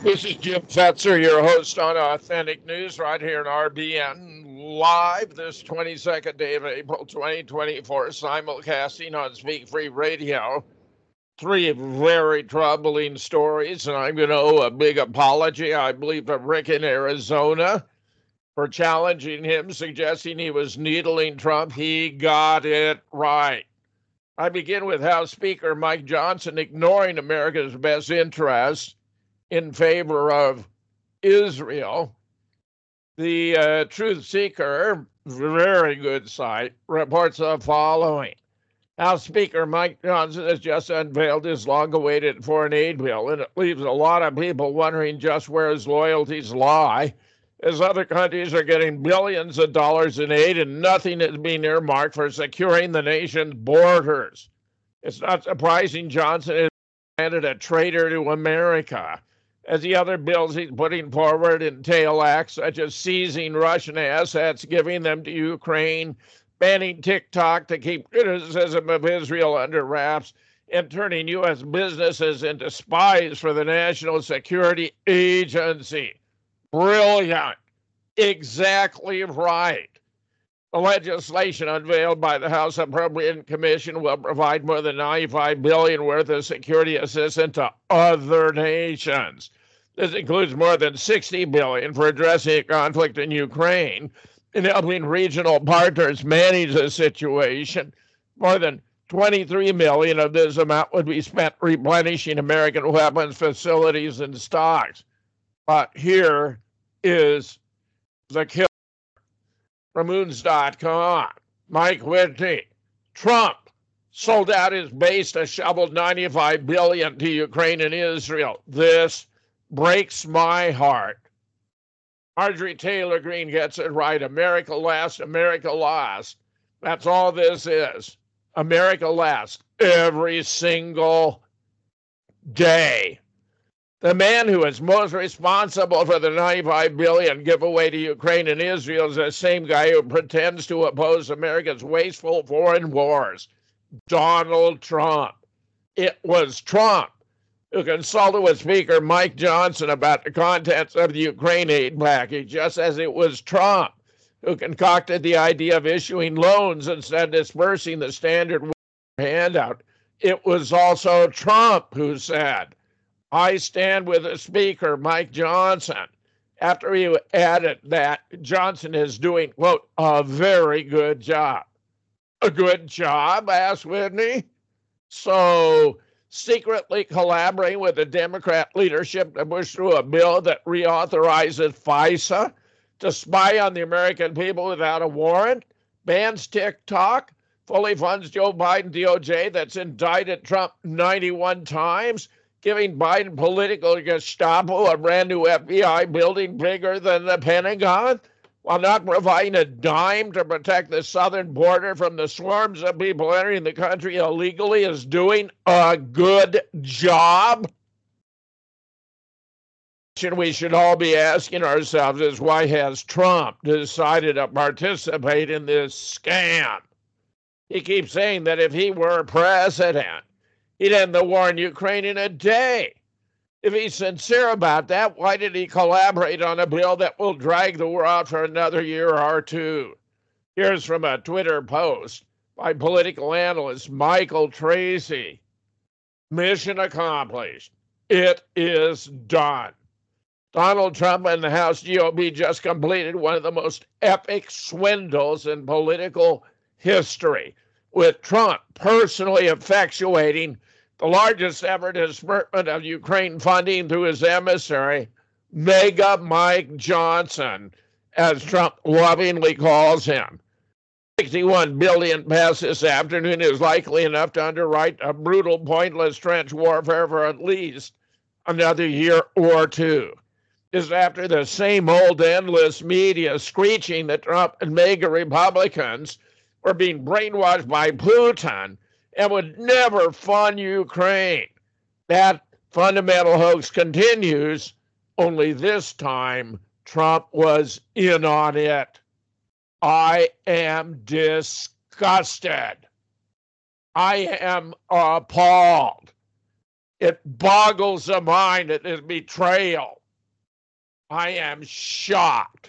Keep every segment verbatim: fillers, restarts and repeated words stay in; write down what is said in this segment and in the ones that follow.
This is Jim Fetzer, your host on Authentic News, right here in R B N, live this twenty-second day of April twenty twenty-four, simulcasting on Speak Free Radio. Three very troubling stories, and I'm going to owe a big apology, I believe, to Rick in Arizona for challenging him, suggesting he was needling Trump. He got it right. I begin with House Speaker Mike Johnson ignoring America's best interests in favor of Israel. The uh, Truth Seeker, very good site, reports the following. House Speaker Mike Johnson has just unveiled his long-awaited foreign aid bill, and it leaves a lot of people wondering just where his loyalties lie, as other countries are getting billions of dollars in aid and nothing is being earmarked for securing the nation's borders. It's not surprising Johnson is branded a traitor to America, as the other bills he's putting forward entail acts such as seizing Russian assets, giving them to Ukraine, banning TikTok to keep criticism of Israel under wraps, and turning U S businesses into spies for the National Security Agency. Brilliant. Exactly right. The legislation unveiled by the House Appropriations Commission will provide more than ninety-five billion dollars worth of security assistance to other nations. This includes more than sixty billion dollars for addressing a conflict in Ukraine and helping regional partners manage the situation. More than twenty-three million dollars of this amount would be spent replenishing American weapons facilities and stocks. But here is the killer. From moons dot com, Mike Whitney. Trump sold out his base to shovel ninety-five billion dollars to Ukraine and Israel. This breaks my heart. Marjorie Taylor Greene gets it right. America last, America last. That's all this is. America last every single day. The man who is most responsible for the ninety-five billion dollars giveaway to Ukraine and Israel is the same guy who pretends to oppose America's wasteful foreign wars, Donald Trump. It was Trump who consulted with Speaker Mike Johnson about the contents of the Ukraine aid package, just as it was Trump who concocted the idea of issuing loans instead of dispersing the standard handout. It was also Trump who said, I stand with the Speaker, Mike Johnson. After he added that Johnson is doing, quote, a very good job. A good job, asked Whitney. So, secretly collaborating with the Democrat leadership to push through a bill that reauthorizes FISA to spy on the American people without a warrant, bans TikTok, fully funds Joe Biden D O J that's indicted Trump ninety-one times, giving Biden political Gestapo a brand new F B I building bigger than the Pentagon, while not providing a dime to protect the southern border from the swarms of people entering the country illegally, is doing a good job. The question we should all be asking ourselves is, why has Trump decided to participate in this scam? He keeps saying that if he were president, he'd end the war in Ukraine in a day. If he's sincere about that, why did he collaborate on a bill that will drag the war out for another year or two? Here's from a Twitter post by political analyst Michael Tracy. Mission accomplished. It is done. Donald Trump and the House G O P just completed one of the most epic swindles in political history, with Trump personally effectuating the largest ever disbursement of Ukraine funding through his emissary, Mega Mike Johnson, as Trump lovingly calls him. sixty-one billion dollars passed this afternoon is likely enough to underwrite a brutal, pointless trench warfare for at least another year or two. Just after the same old endless media screeching that Trump and MAGA Republicans were being brainwashed by Putin and would never fund Ukraine. That fundamental hoax continues, only this time Trump was in on it. I am disgusted. I am appalled. It boggles the mind at this betrayal. I am shocked.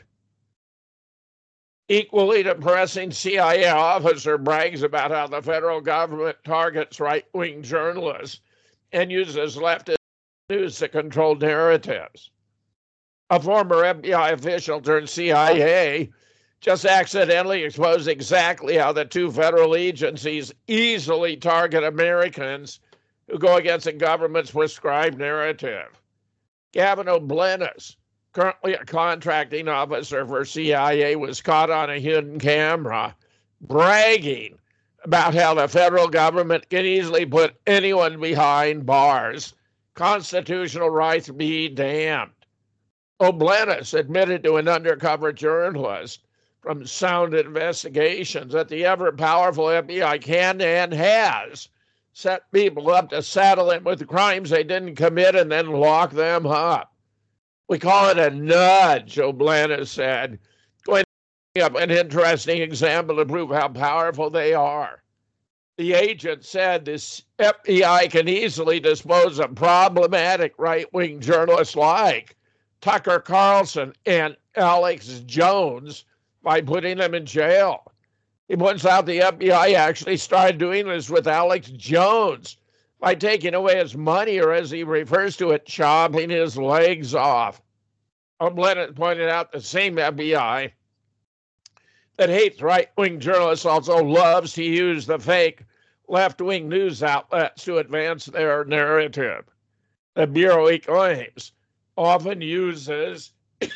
Equally depressing, C I A officer brags about how the federal government targets right-wing journalists and uses leftist news to control narratives. A former F B I official turned C I A just accidentally exposed exactly how the two federal agencies easily target Americans who go against the government's prescribed narrative. Gavin O'Bleness, currently a contracting officer for C I A, was caught on a hidden camera bragging about how the federal government can easily put anyone behind bars. Constitutional rights be damned. O'Bleness admitted to an undercover journalist from Sound Investigations that the ever-powerful F B I can and has set people up to saddle them with crimes they didn't commit and then lock them up. We call it a nudge, O'Bleness said, going up an interesting example to prove how powerful they are. The agent said this F B I can easily dispose of problematic right-wing journalists like Tucker Carlson and Alex Jones by putting them in jail. He points out the F B I actually started doing this with Alex Jones by taking away his money, or as he refers to it, chopping his legs off. O'Bleness pointed out the same F B I that hates right-wing journalists also loves to use the fake left-wing news outlets to advance their narrative. The Bureau, he claims, often uses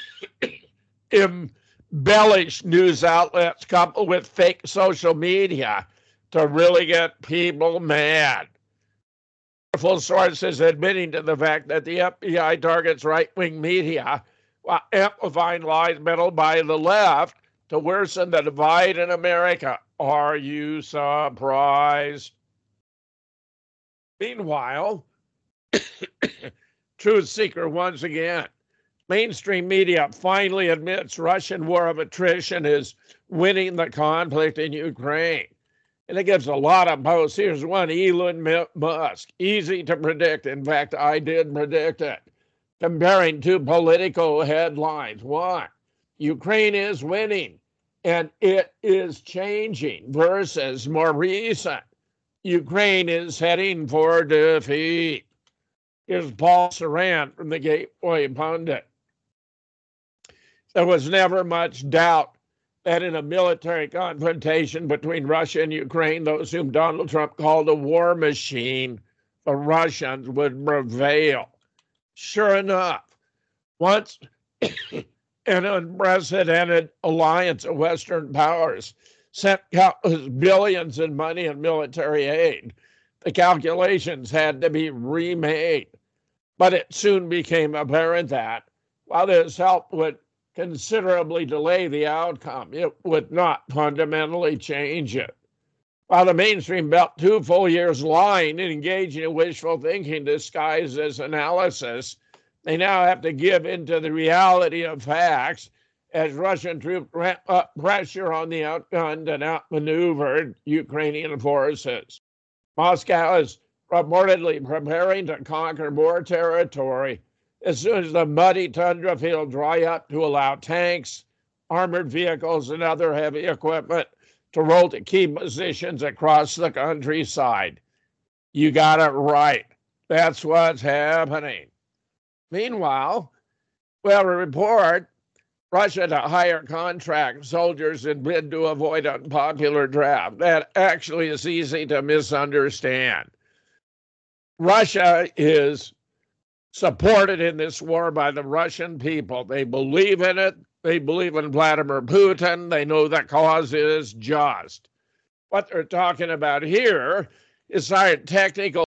embellished news outlets coupled with fake social media to really get people mad. Full sources admitting to the fact that the F B I targets right-wing media while amplifying lies peddled by the left to worsen the divide in America. Are you surprised? Meanwhile, truth seeker once again. Mainstream media finally admits Russian war of attrition is winning the conflict in Ukraine. And it gives a lot of posts. Here's one, Elon Musk. Easy to predict. In fact, I did predict it. Comparing two political headlines. One, Ukraine is winning and it is changing, versus more recent, Ukraine is heading for defeat. Here's Paul Sarant from the Gateway Pundit. There was never much doubt that in a military confrontation between Russia and Ukraine, those whom Donald Trump called a war machine, the Russians would prevail. Sure enough, once an unprecedented alliance of Western powers sent countless billions in money and military aid, the calculations had to be remade. But it soon became apparent that while this help would considerably delay the outcome, it would not fundamentally change it. While the mainstream spent two full years lying and engaging in wishful thinking disguised as analysis, they now have to give in to the reality of facts as Russian troops ramp up pressure on the outgunned and outmaneuvered Ukrainian forces. Moscow is reportedly preparing to conquer more territory as soon as the muddy tundra fields dry up to allow tanks, armored vehicles, and other heavy equipment to roll to key positions across the countryside. You got it right. That's what's happening. Meanwhile, well, a report Russia to hire contract soldiers in bid to avoid unpopular draft. That actually is easy to misunderstand. Russia is supported in this war by the Russian people. They believe in it. They believe in Vladimir Putin. They know the cause is just. What they're talking about here is our technical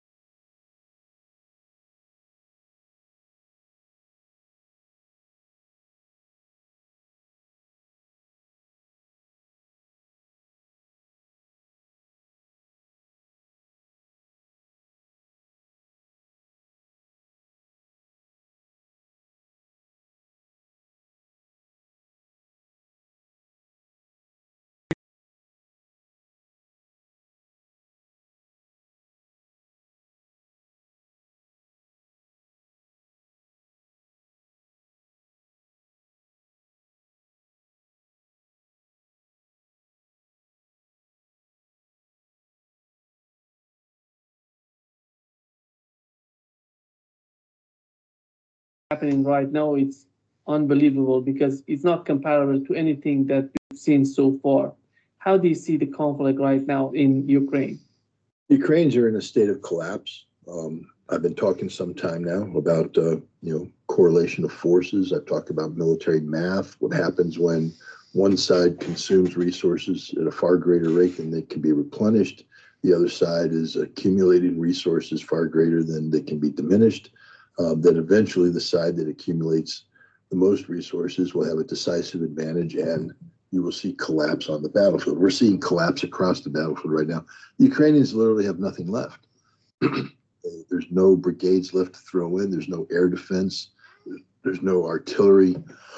happening right now, it's unbelievable because it's not comparable to anything that we've seen so far. How do you see the conflict right now in Ukraine? Ukrainians are in a state of collapse. Um, I've been talking some time now about uh, you know correlation of forces. I've talked about military math. What happens when one side consumes resources at a far greater rate than they can be replenished? The other side is accumulating resources far greater than they can be diminished. Uh, that eventually the side that accumulates the most resources will have a decisive advantage, and you will see collapse on the battlefield. We're seeing collapse across the battlefield right now. The Ukrainians literally have nothing left. There's no brigades left to throw in. There's no air defense. There's no artillery.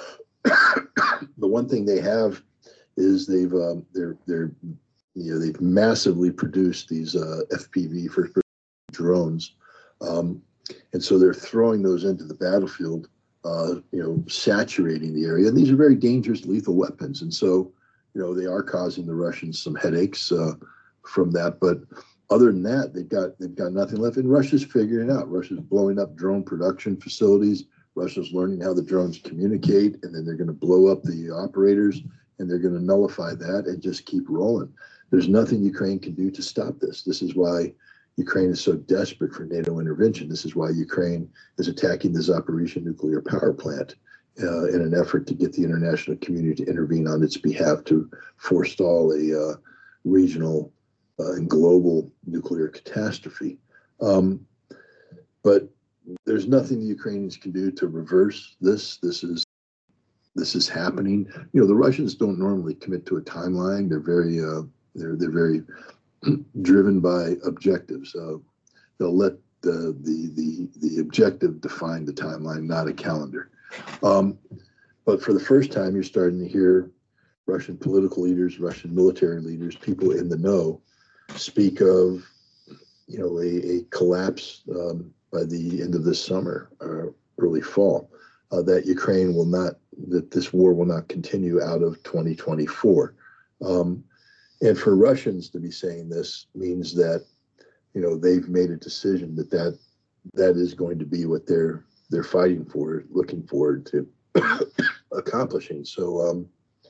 The one thing they have is they've um, they're they're you know they've massively produced these uh, F P V first person drones, um, and so they're throwing those into the battlefield. Uh, you know, saturating the area. And these are very dangerous, lethal weapons. And so, you know, they are causing the Russians some headaches uh, from that. But other than that, they've got they've got nothing left. And Russia's figuring it out. Russia's blowing up drone production facilities. Russia's learning how the drones communicate, and then they're going to blow up the operators, and they're going to nullify that and just keep rolling. There's nothing Ukraine can do to stop this. This is why Ukraine is so desperate for NATO intervention. This is why Ukraine is attacking the Zaporizhzhia nuclear power plant uh, in an effort to get the international community to intervene on its behalf to forestall a uh, regional uh, and global nuclear catastrophe. Um, but there's nothing the Ukrainians can do to reverse this. This is this is happening. You know, the Russians don't normally commit to a timeline. They're very uh, they're they're very driven by objectives. Uh, they'll let the, the the the objective define the timeline, not a calendar. Um, but for the first time, you're starting to hear Russian political leaders, Russian military leaders, people in the know, speak of, you know, a, a collapse um, by the end of this summer or early fall. Uh, that Ukraine will not, that this war will not continue out of twenty twenty-four. Um, And for Russians to be saying this means that, you know, they've made a decision that that, that is going to be what they're they're fighting for, looking forward to accomplishing. So um,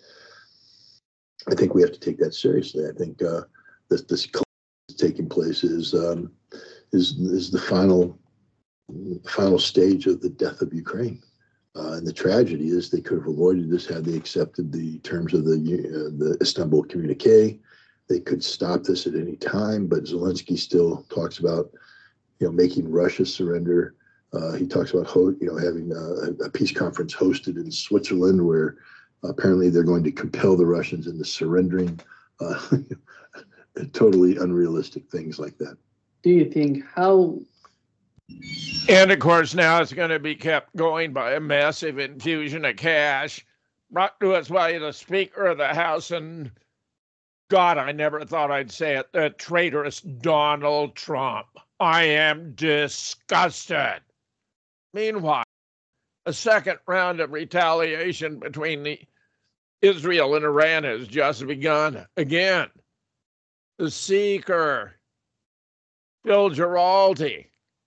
I think we have to take that seriously. I think uh, this this taking place is um, is is the final final stage of the death of Ukraine. Uh, and the tragedy is they could have avoided this had they accepted the terms of the uh, the Istanbul Communique. They could stop this at any time, but Zelensky still talks about, you know, making Russia surrender. Uh, he talks about, ho- you know, having a, a peace conference hosted in Switzerland where apparently they're going to compel the Russians into surrendering. Uh, totally unrealistic things like that. Do you think how? And of course, now it's going to be kept going by a massive infusion of cash brought to us by the Speaker of the House. And God, I never thought I'd say it, the traitorous Donald Trump. I am disgusted. Meanwhile, a second round of retaliation between the Israel and Iran has just begun. Again, the Seeker, Phil Giraldi,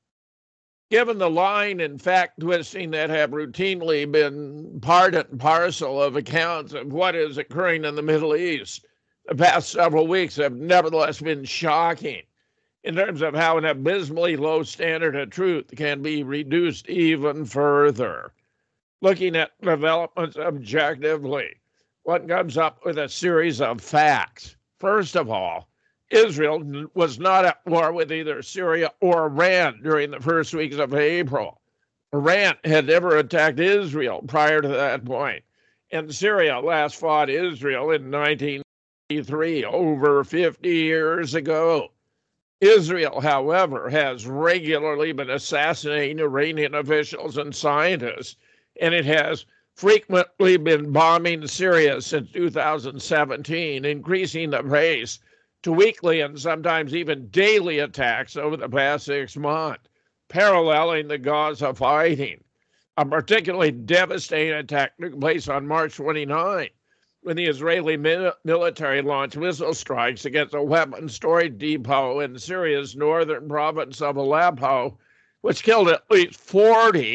given the line and fact twisting that have routinely been part and parcel of accounts of what is occurring in the Middle East, the past several weeks have nevertheless been shocking in terms of how an abysmally low standard of truth can be reduced even further. Looking at developments objectively, one comes up with a series of facts. First of all, Israel was not at war with either Syria or Iran during the first weeks of April. Iran had never attacked Israel prior to that point, and Syria last fought Israel in nineteen eighty-three, over fifty years ago. Israel, however, has regularly been assassinating Iranian officials and scientists, and it has frequently been bombing Syria since two thousand seventeen, increasing the pace to weekly and sometimes even daily attacks over the past six months, paralleling the Gaza fighting. A particularly devastating attack took place on March twenty-ninth, when the Israeli military launched missile strikes against a weapons storage depot in Syria's northern province of Aleppo, which killed at least forty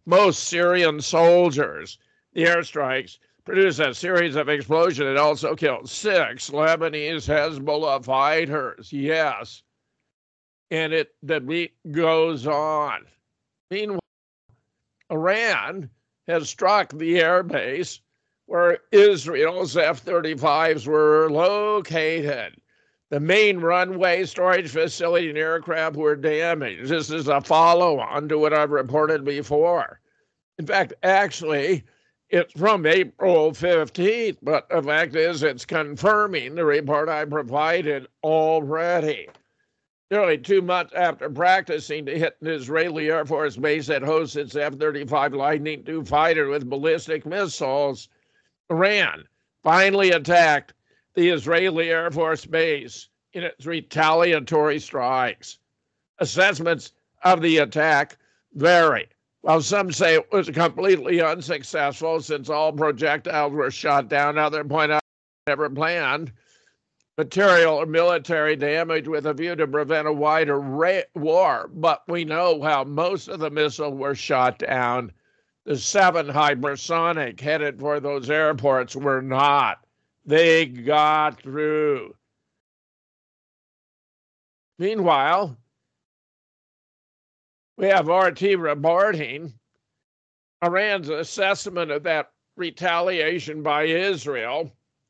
most Syrian soldiers. The airstrikes produced a series of explosions that also killed six Lebanese Hezbollah fighters. Yes. And it the beat goes on. Meanwhile, Iran has struck the airbase where Israel's F thirty-fives were located. The main runway, storage facility, and aircraft were damaged. This is a follow-on to what I've reported before. In fact, actually, it's from April fifteenth, but the fact is it's confirming the report I provided already. Nearly two months after practicing to hit an Israeli Air Force base that hosts its F thirty-five Lightning two fighter with ballistic missiles, Iran finally attacked the Israeli Air Force base in its retaliatory strikes. Assessments of the attack vary. While some say it was completely unsuccessful since all projectiles were shot down, others point out it never planned material or military damage with a view to prevent a wider ra- war. But we know how most of the missiles were shot down. The seven hypersonic headed for those airports were not. They got through. Meanwhile, we have R T reporting Iran's assessment of that retaliation by Israel.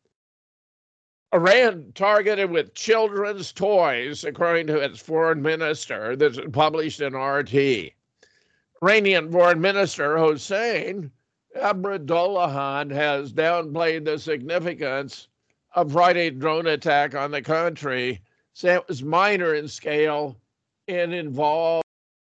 Iran targeted with children's toys, according to its foreign minister. This is published in R T. Iranian foreign minister Hossein Abdullahian has downplayed the significance of Friday's drone attack on the country, saying it was minor in scale and involved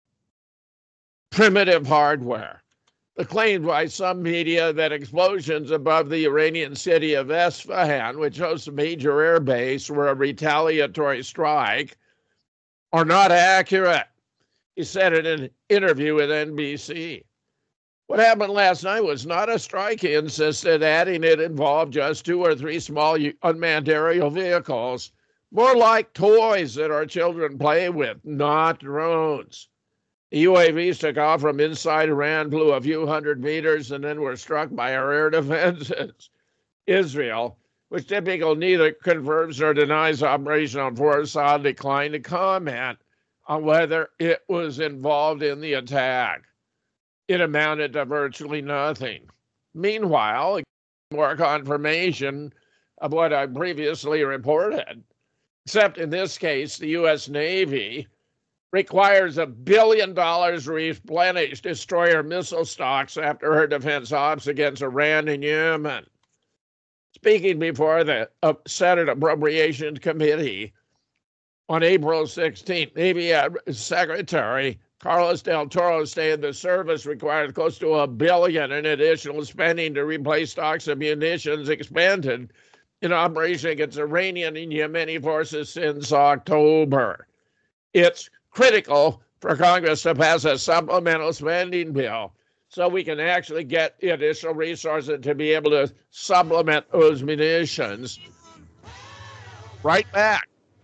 primitive hardware. The claim by some media that explosions above the Iranian city of Esfahan, which hosts a major air base, were a retaliatory strike, are not accurate. He said in an interview with N B C. What happened last night was not a strike, he insisted, adding it involved just two or three small unmanned aerial vehicles, more like toys that our children play with, not drones. The U A Vs took off from inside Iran, flew a few hundred meters, and then were struck by our air defenses. Israel, which typically neither confirms nor denies operational force, declined to comment on whether it was involved in the attack. It amounted to virtually nothing. Meanwhile, more confirmation of what I previously reported, except in this case, the U S Navy requires a billion dollars to replenish destroyer missile stocks after her defense ops against Iran and Yemen. Speaking before the uh, Senate Appropriations Committee on April sixteenth, Navy Secretary Carlos Del Toro stated the service required close to a billion in additional spending to replace stocks of munitions expended in operation against Iranian and Yemeni forces since October. It's critical for Congress to pass a supplemental spending bill so we can actually get the additional resources to be able to supplement those munitions. Right back.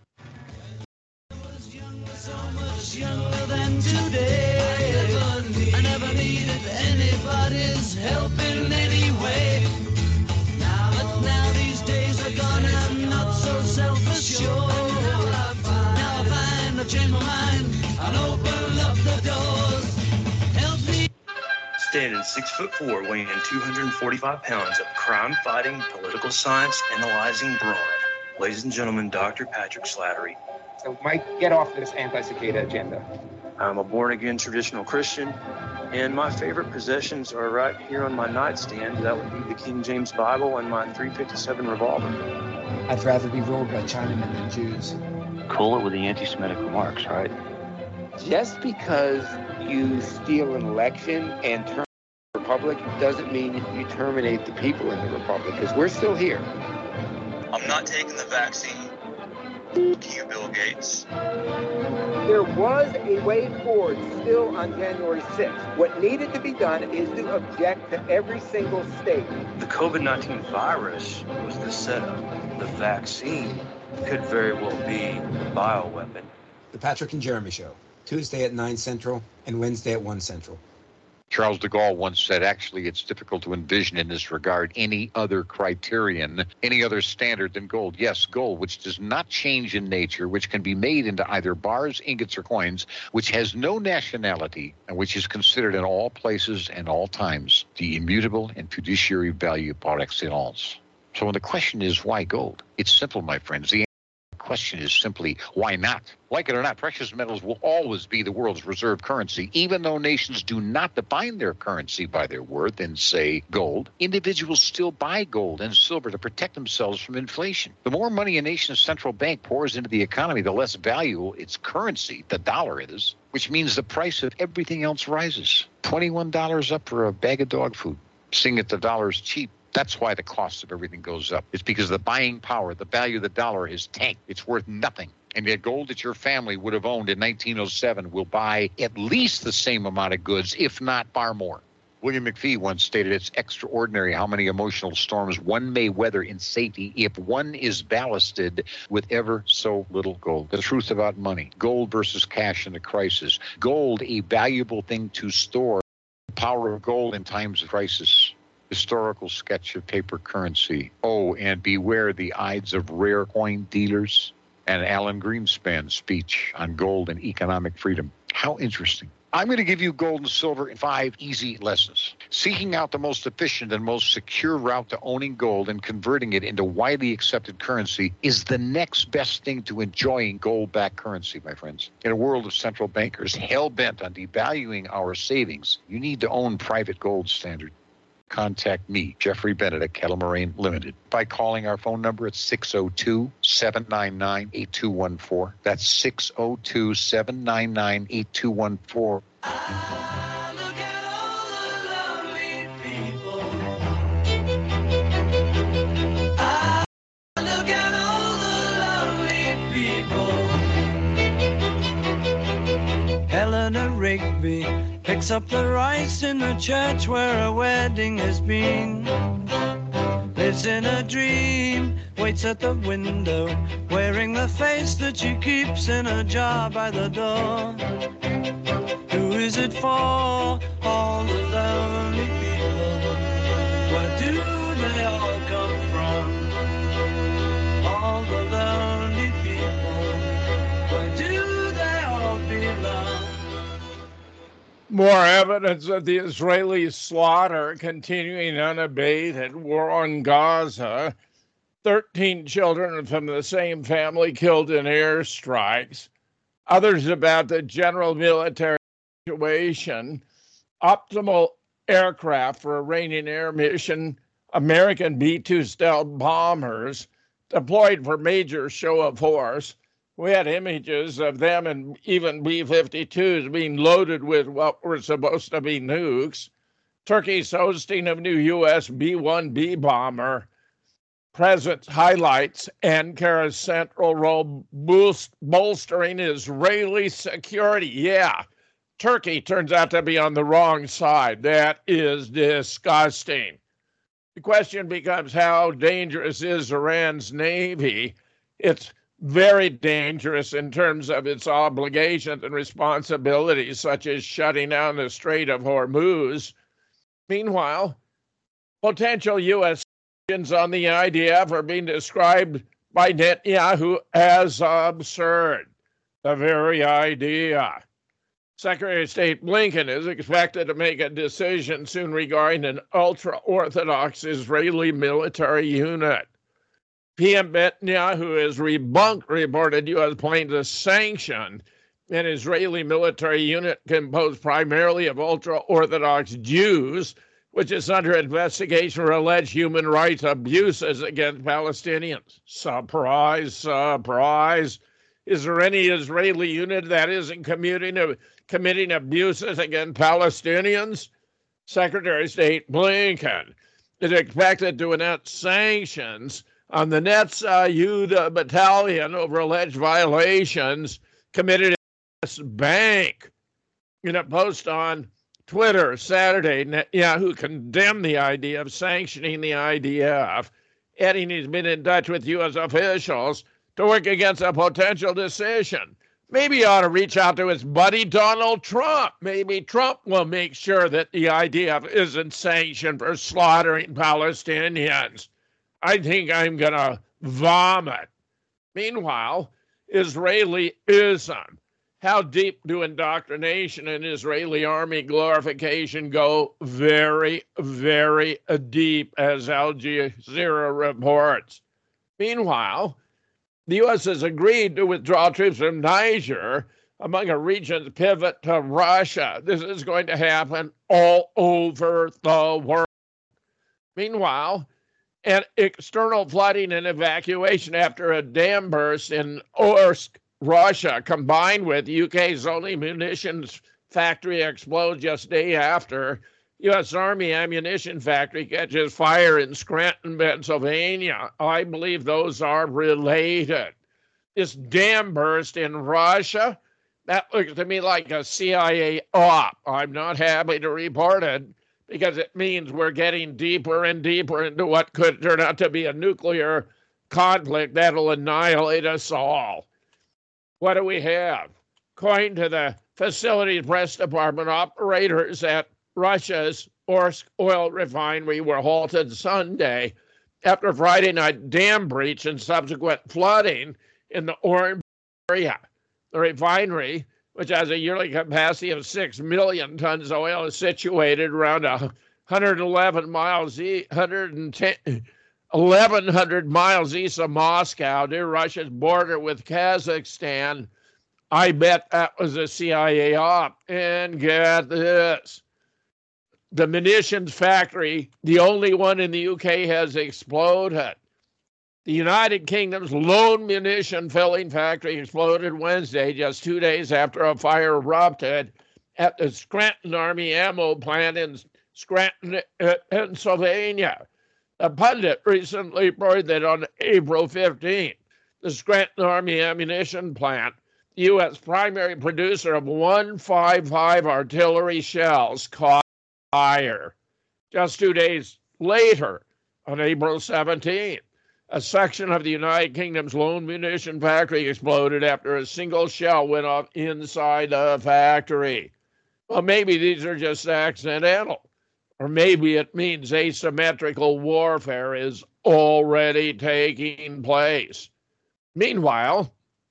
I never needed anybody's help in any way. But now these days are gone and I'm not so self-assured. Now I find I've changed my mind. I'll open up the doors. Help me. Standing six foot four, weighing in two hundred forty-five pounds of crime-fighting, political science analyzing brawn. Ladies and gentlemen, Doctor Patrick Slattery. So Mike, get off this anti-cicada agenda. I'm a born-again traditional Christian, and my favorite possessions are right here on my nightstand. That would be the King James Bible and my three fifty-seven revolver. I'd rather be ruled by Chinamen than Jews. Cool it with the anti-Semitic remarks, right? Just because you steal an election and turn the republic doesn't mean you terminate the people in the republic, because we're still here. I'm not taking the vaccine. Fuck you, Bill Gates. There was a way forward still on January sixth. What needed to be done is to object to every single state. The COVID nineteen virus was the setup. The vaccine could very well be the bioweapon. The Patrick and Jeremy Show, Tuesday at nine Central and Wednesday at one Central. Charles de Gaulle once said, actually, it's difficult to envision in this regard any other criterion, any other standard than gold. Yes, gold, which does not change in nature, which can be made into either bars, ingots, or coins, which has no nationality, and which is considered in all places and all times the immutable and fiduciary value par excellence. So when the question is, why gold? It's simple, my friends. The question is simply, why not? Like it or not, precious metals will always be the world's reserve currency, even though nations do not define their currency by their worth in, say, gold. Individuals still buy gold and silver to protect themselves from inflation. The more money a nation's central bank pours into the economy, the less valuable its currency, the dollar, is, which means the price of everything else rises. twenty-one dollars up for a bag of dog food. Seeing that the dollar is cheap, that's why the cost of everything goes up. It's because the buying power, the value of the dollar is tanked. It's worth nothing. And yet gold that your family would have owned in nineteen oh seven will buy at least the same amount of goods, if not far more. William McFee once stated, it's extraordinary how many emotional storms one may weather in safety if one is ballasted with ever so little gold. The truth about money, gold versus cash in a crisis. Gold, a valuable thing to store. The power of gold in times of crisis. Historical sketch of paper currency. Oh, and beware the Ides of rare coin dealers. And Alan Greenspan's speech on gold and economic freedom. How interesting. I'm going to give you gold and silver in five easy lessons. Seeking out the most efficient and most secure route to owning gold and converting it into widely accepted currency is the next best thing to enjoying gold-backed currency, my friends. In a world of central bankers hell-bent on devaluing our savings, you need to own private gold standard. Contact me, Jeffrey Bennett at Kettle Moraine Limited, by calling our phone number at six oh two, seven nine nine, eight two one four. That's six oh two, seven nine nine, eight two one four. Ah, look at all the lonely people. Ah, look at all the lonely people. Eleanor Rigby picks up the rice in the church where a wedding has been. Lives in a dream, waits at the window, wearing the face that she keeps in a jar by the door. Who is it for? All the lonely people. Where do they all come from? All the lonely people. Where do they all belong? More evidence of the Israeli slaughter continuing unabated. War on Gaza. thirteen children from the same family killed in airstrikes. Others about the general military situation. Optimal aircraft for Iranian air mission. American B two stealth bombers deployed for major show of force. We had images of them and even B fifty-twos being loaded with what were supposed to be nukes. Turkey's hosting of new U S B one B bomber. Presence highlights Ankara's central role boost, bolstering Israeli security. Yeah, Turkey turns out to be on the wrong side. That is disgusting. The question becomes, how dangerous is Iran's navy? It's very dangerous in terms of its obligations and responsibilities, such as shutting down the Strait of Hormuz. Meanwhile, potential U S sanctions on the I D F are being described by Netanyahu as absurd. The very idea. Secretary of State Blinken is expected to make a decision soon regarding an ultra-Orthodox Israeli military unit. P M Netanyahu has rebunked reported U S plans to sanction an Israeli military unit composed primarily of ultra-Orthodox Jews, which is under investigation for alleged human rights abuses against Palestinians. Surprise, surprise. Is there any Israeli unit that isn't commuting, committing abuses against Palestinians? Secretary of State Blinken is expected to announce sanctions on the Netza Yehuda battalion over alleged violations committed at this bank. In a post on Twitter Saturday, Netanyahu condemned the idea of sanctioning the I D F, adding he's been in touch with U S officials to work against a potential decision. Maybe he ought to reach out to his buddy Donald Trump. Maybe Trump will make sure that the I D F isn't sanctioned for slaughtering Palestinians. I think I'm going to vomit. Meanwhile, Israelism. How deep do indoctrination and Israeli army glorification go? Very, very deep, as Al Jazeera reports. Meanwhile, the U S has agreed to withdraw troops from Niger among a region's pivot to Russia. This is going to happen all over the world. Meanwhile, and external flooding and evacuation after a dam burst in Orsk, Russia, combined with U K's only munitions factory explodes just day after U S Army ammunition factory catches fire in Scranton, Pennsylvania. I believe those are related. This dam burst in Russia, that looks to me like a C I A op. I'm not happy to report it because it means we're getting deeper and deeper into what could turn out to be a nuclear conflict that'll annihilate us all. What do we have? According to the facilities press department, operators at Russia's Orsk oil refinery were halted Sunday after Friday night dam breach and subsequent flooding in the Orange area. The refinery, which has a yearly capacity of six million tons of oil, is situated around one hundred eleven miles east, one hundred ten, eleven hundred miles east of Moscow, near Russia's border with Kazakhstan. I bet that was a C I A op. And get this. The munitions factory, the only one in the U K, has exploded. The United Kingdom's lone munition filling factory exploded Wednesday, just two days after a fire erupted at the Scranton Army ammo plant in Scranton, Pennsylvania. A pundit recently reported that on April fifteenth, the Scranton Army ammunition plant, the U S primary producer of one fifty-five artillery shells, caught fire. Just two days later, on April seventeenth, a section of the United Kingdom's lone munition factory exploded after a single shell went off inside the factory. Well, maybe these are just accidental, or maybe it means asymmetrical warfare is already taking place. Meanwhile,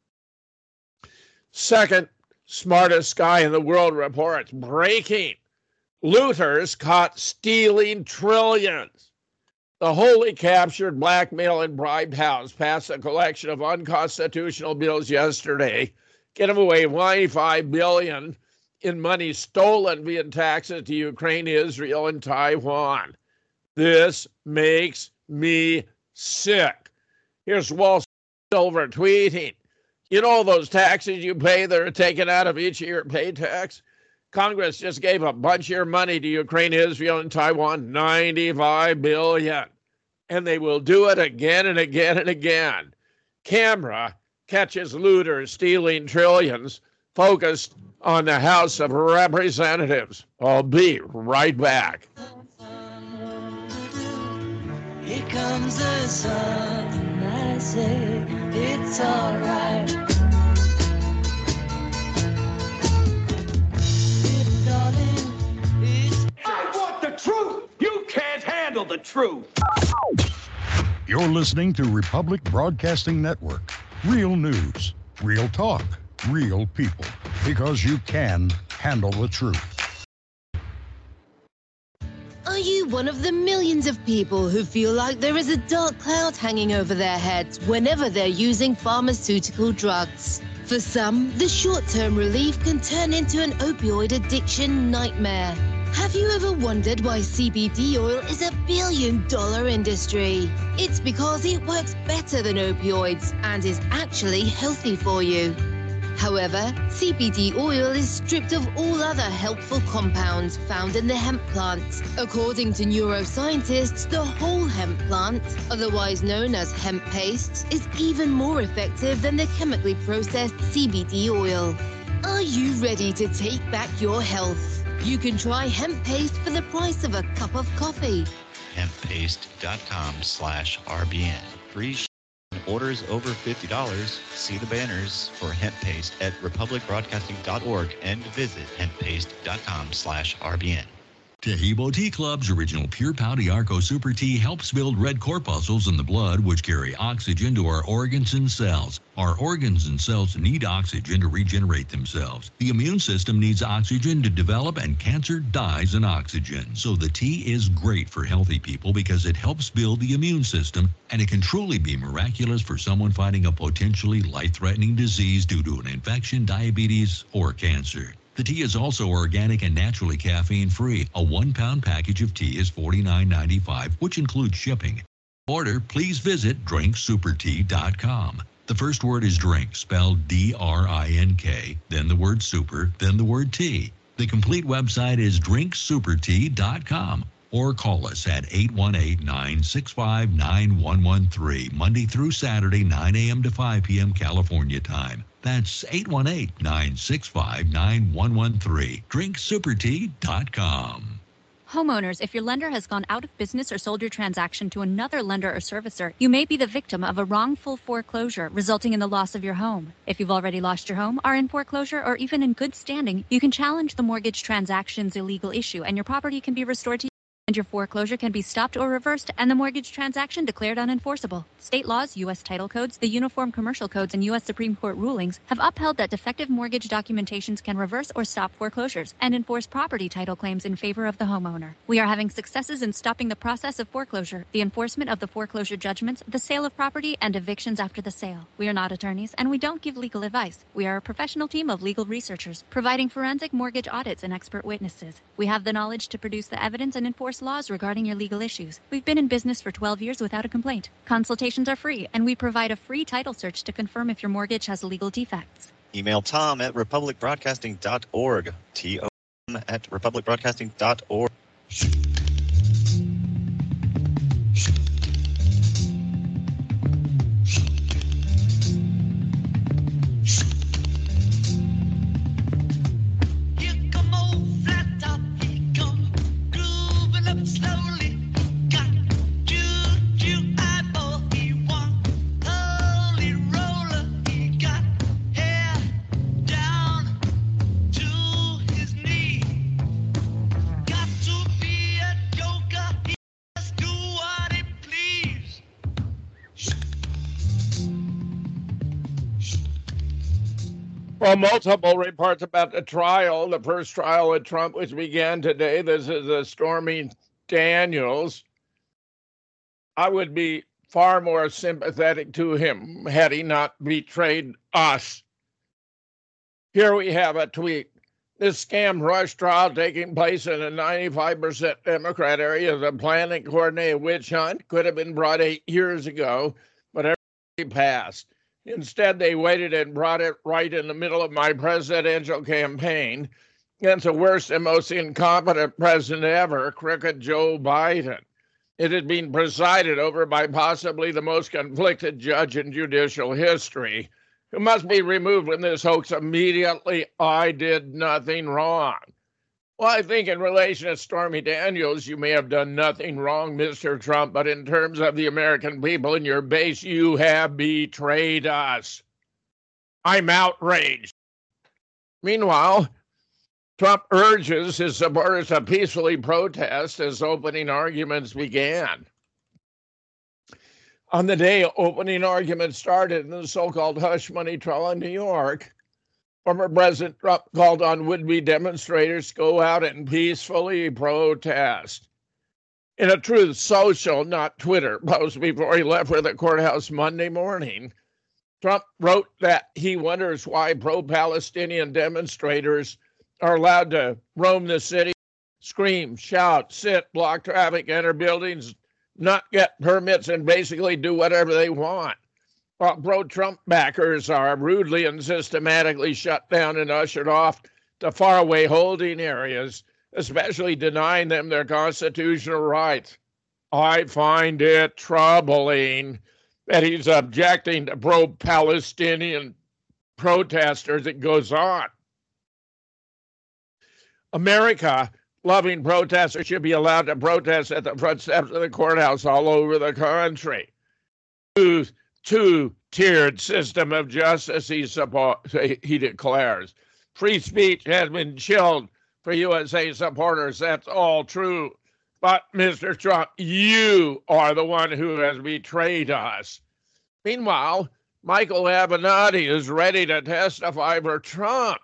second smartest guy in the world reports, breaking. Looters caught stealing trillions. The wholly captured blackmail and bribed house passed a collection of unconstitutional bills yesterday, getting away ninety-five billion dollars in money stolen via taxes to Ukraine, Israel, and Taiwan. This makes me sick. Here's Wall Silver tweeting. You know those taxes you pay that are taken out of each of your pay tax? Congress just gave a bunch of your money to Ukraine, Israel, and Taiwan, ninety-five billion dollars. And they will do it again and again and again. Camera catches looters stealing trillions, focused on the House of Representatives. I'll be right back. Here comes the sun, and I say it's all right. I want the truth. You can't handle the truth. You're listening to Republic Broadcasting Network. Real news, real talk, real people. Because you can handle the truth. Are you one of the millions of people who feel like there is a dark cloud hanging over their heads whenever they're using pharmaceutical drugs? For some, the short-term relief can turn into an opioid addiction nightmare. Have you ever wondered why C B D oil is a billion-dollar industry? It's because it works better than opioids and is actually healthy for you. However, C B D oil is stripped of all other helpful compounds found in the hemp plant. According to neuroscientists, the whole hemp plant, otherwise known as hemp paste, is even more effective than the chemically processed C B D oil. Are you ready to take back your health? You can try hemp paste for the price of a cup of coffee. hemp paste dot com slash R B N. Free Orders over fifty dollars, see the banners for hemp paste at republic broadcasting dot org and visit hemp paste dot com slash R B N. Tahibo Tea Club's original Pure Pau Arco Super Tea helps build red corpuscles in the blood, which carry oxygen to our organs and cells. Our organs and cells need oxygen to regenerate themselves. The immune system needs oxygen to develop, and cancer dies in oxygen. So the tea is great for healthy people because it helps build the immune system, and it can truly be miraculous for someone fighting a potentially life-threatening disease due to an infection, diabetes, or cancer. The tea is also organic and naturally caffeine-free. A one-pound package of tea is forty-nine ninety-five, which includes shipping. Order, please visit drink super tea dot com. The first word is drink, spelled D R I N K, then the word super, then the word tea. The complete website is drink super tea dot com. Or call us at eight one eight, nine six five, nine one one three, Monday through Saturday, nine a.m. to five p.m. California time. That's eight one eight, nine six five, nine one one three. drink super tea dot com. Homeowners, if your lender has gone out of business or sold your transaction to another lender or servicer, you may be the victim of a wrongful foreclosure, resulting in the loss of your home. If you've already lost your home, are in foreclosure, or even in good standing, you can challenge the mortgage transaction's illegal issue, and your property can be restored to you. And your foreclosure can be stopped or reversed, and the mortgage transaction declared unenforceable. State laws, U S title codes, the Uniform Commercial Codes, and U S Supreme Court rulings have upheld that defective mortgage documentations can reverse or stop foreclosures and enforce property title claims in favor of the homeowner. We are having successes in stopping the process of foreclosure, the enforcement of the foreclosure judgments, the sale of property, and evictions after the sale. We are not attorneys, and we don't give legal advice. We are a professional team of legal researchers, providing forensic mortgage audits and expert witnesses. We have the knowledge to produce the evidence and enforce laws regarding your legal issues. We've been in business for twelve years without a complaint. Consultations are free, and we provide a free title search to confirm if your mortgage has legal defects. Email Tom at republic broadcasting dot org. T O M at republic broadcasting dot org. Well, multiple reports about the trial, the first trial of Trump, which began today. This is a Stormy Daniels. I would be far more sympathetic to him had he not betrayed us. Here we have a tweet. This scam rush trial taking place in a ninety-five percent Democrat area is a planned and coordinated witch hunt. Could have been brought eight years ago, but everybody passed. Instead, they waited and brought it right in the middle of my presidential campaign against the worst and most incompetent president ever, crooked Joe Biden. It had been presided over by possibly the most conflicted judge in judicial history, who must be removed from this hoax immediately. I did nothing wrong. Well, I think in relation to Stormy Daniels, you may have done nothing wrong, Mister Trump, but in terms of the American people and your base, you have betrayed us. I'm outraged. Meanwhile, Trump urges his supporters to peacefully protest as opening arguments began. On the day opening arguments started in the so-called hush money trial in New York, former President Trump called on would-be demonstrators to go out and peacefully protest. In a Truth Social, not Twitter, post before he left for the courthouse Monday morning, Trump wrote that he wonders why pro-Palestinian demonstrators are allowed to roam the city, scream, shout, sit, block traffic, enter buildings, not get permits, and basically do whatever they want. While pro-Trump backers are rudely and systematically shut down and ushered off to faraway holding areas, especially denying them their constitutional rights. I find it troubling that he's objecting to pro-Palestinian protesters. It goes on. America, loving protesters, should be allowed to protest at the front steps of the courthouse all over the country. Use two-tiered system of justice, he, support, he declares. Free speech has been chilled for U S A supporters. That's all true. But, Mister Trump, you are the one who has betrayed us. Meanwhile, Michael Avenatti is ready to testify for Trump.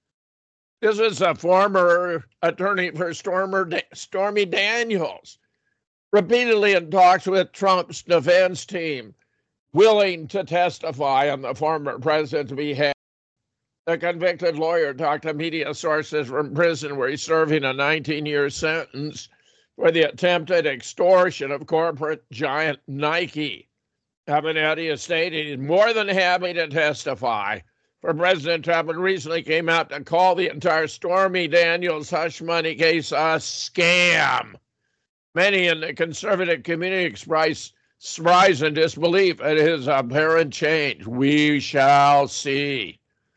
This is a former attorney for Stormer, Stormy Daniels, repeatedly in talks with Trump's defense team, willing to testify on the former president's behalf. The convicted lawyer talked to media sources from prison where he's serving a nineteen-year sentence for the attempted extortion of corporate giant Nike. Avenatti is stating he's more than happy to testify for President Trump and recently came out to call the entire Stormy Daniels hush money case a scam. Many in the conservative community express surprise and disbelief at his apparent change. We shall see.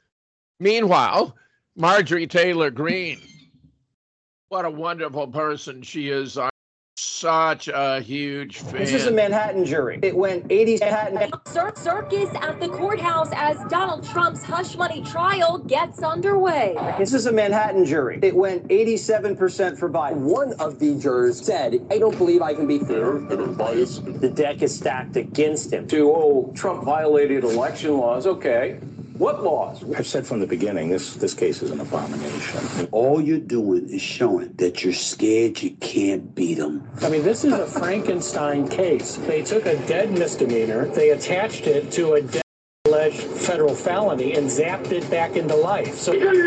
Meanwhile, Marjorie Taylor Greene, what a wonderful person she is. I'm such a huge fan. This is a Manhattan jury. It went eighty Manhattan. Cir- circus at the courthouse as Donald Trump's hush money trial gets underway. This is a Manhattan jury. It went eighty-seven percent for Biden. One of the jurors said, I don't believe I can be fair and unbiased. The deck is stacked against him. To, oh, Trump violated election laws. Okay. What laws? I've said from the beginning, this this case is an abomination. All you're doing is showing that you're scared you can't beat them. I mean, this is a Frankenstein case. They took a dead misdemeanor, they attached it to a dead alleged federal felony and zapped it back into life. So, you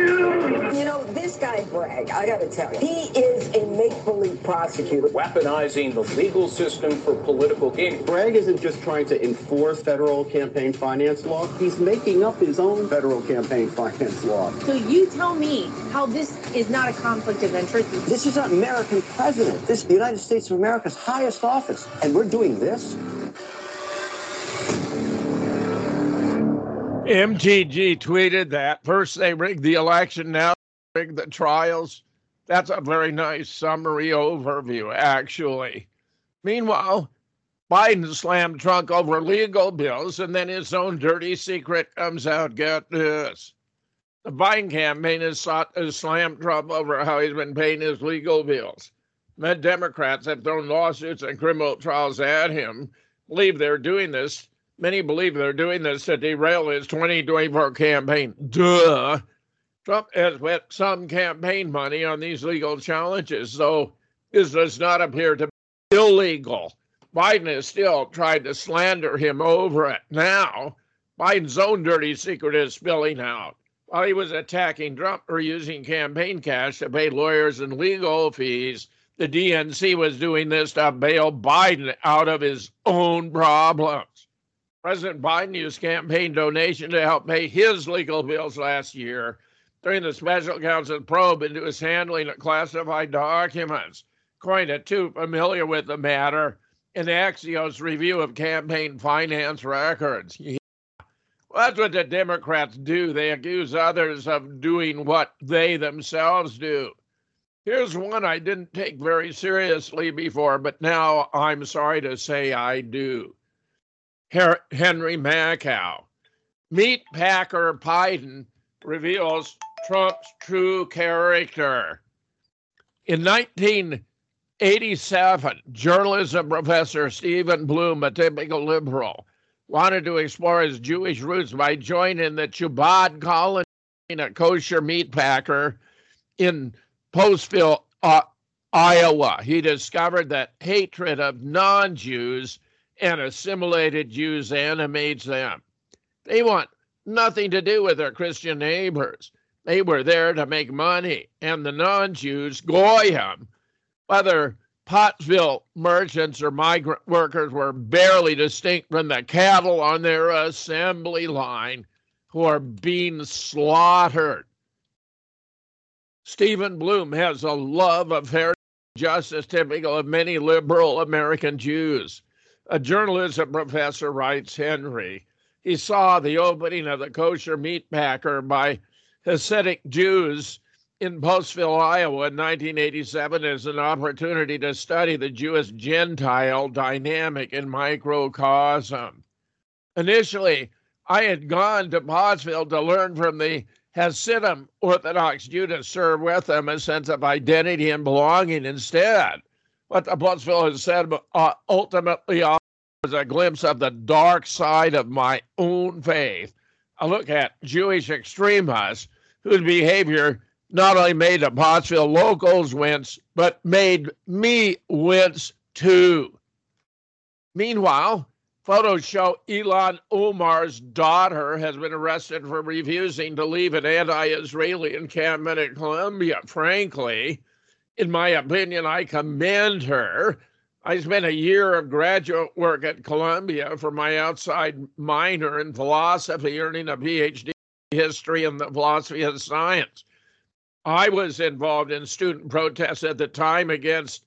know, this guy Bragg, I gotta tell you, he is a make-believe prosecutor. Weaponizing the legal system for political gain. Bragg isn't just trying to enforce federal campaign finance law. He's making up his own federal campaign finance law. So you tell me how this is not a conflict of interest. This is an American president. This is the United States of America's highest office. And we're doing this? M T G tweeted that. First they rigged the election, now they rigged the trials. That's a very nice summary overview, actually. Meanwhile, Biden slammed Trump over legal bills, and then his own dirty secret comes out. Get this. The Biden campaign has sought to slam Trump over how he's been paying his legal bills. The Democrats have thrown lawsuits and criminal trials at him, believe they're doing this. Many believe they're doing this to derail his twenty twenty-four campaign. Duh. Trump has spent some campaign money on these legal challenges, though this does not appear to be illegal. Biden has still tried to slander him over it. Now, Biden's own dirty secret is spilling out. While he was attacking Trump for using campaign cash to pay lawyers and legal fees, the D N C was doing this to bail Biden out of his own problems. President Biden used campaign donation to help pay his legal bills last year during the special counsel's probe into his handling of classified documents. According to two familiar with the matter, in Axios' review of campaign finance records. Yeah. Well, that's what the Democrats do. They accuse others of doing what they themselves do. Here's one I didn't take very seriously before, but now I'm sorry to say I do. Her- Henry Makow. Meat Packer Biden reveals Trump's true character. In nineteen eighty-seven, journalism professor Stephen Bloom, a typical liberal, wanted to explore his Jewish roots by joining the Chabad colony, a kosher meat packer in Postville, uh, Iowa. He discovered that hatred of non-Jews and assimilated Jews animates them. They want nothing to do with their Christian neighbors. They were there to make money, and the non-Jews, goyim, whether Pottsville merchants or migrant workers, were barely distinct from the cattle on their assembly line who are being slaughtered. Stephen Bloom has a love of fair justice typical of many liberal American Jews. A journalism professor writes, Henry, he saw the opening of the kosher meat packer by Hasidic Jews in Postville, Iowa in nineteen eighty-seven as an opportunity to study the Jewish-Gentile dynamic in microcosm. Initially, I had gone to Pottsville to learn from the Hasidim Orthodox Jew to serve with them a sense of identity and belonging instead. What the Pottsville has said uh, ultimately was a glimpse of the dark side of my own faith. A look at Jewish extremists whose behavior not only made the Pottsville locals wince, but made me wince too. Meanwhile, photos show Ilhan Omar's daughter has been arrested for refusing to leave an anti-Israeli encampment in Colombia. Frankly, in my opinion, I commend her. I spent a year of graduate work at Columbia for my outside minor in philosophy, earning a P H D in history and the philosophy of science. I was involved in student protests at the time against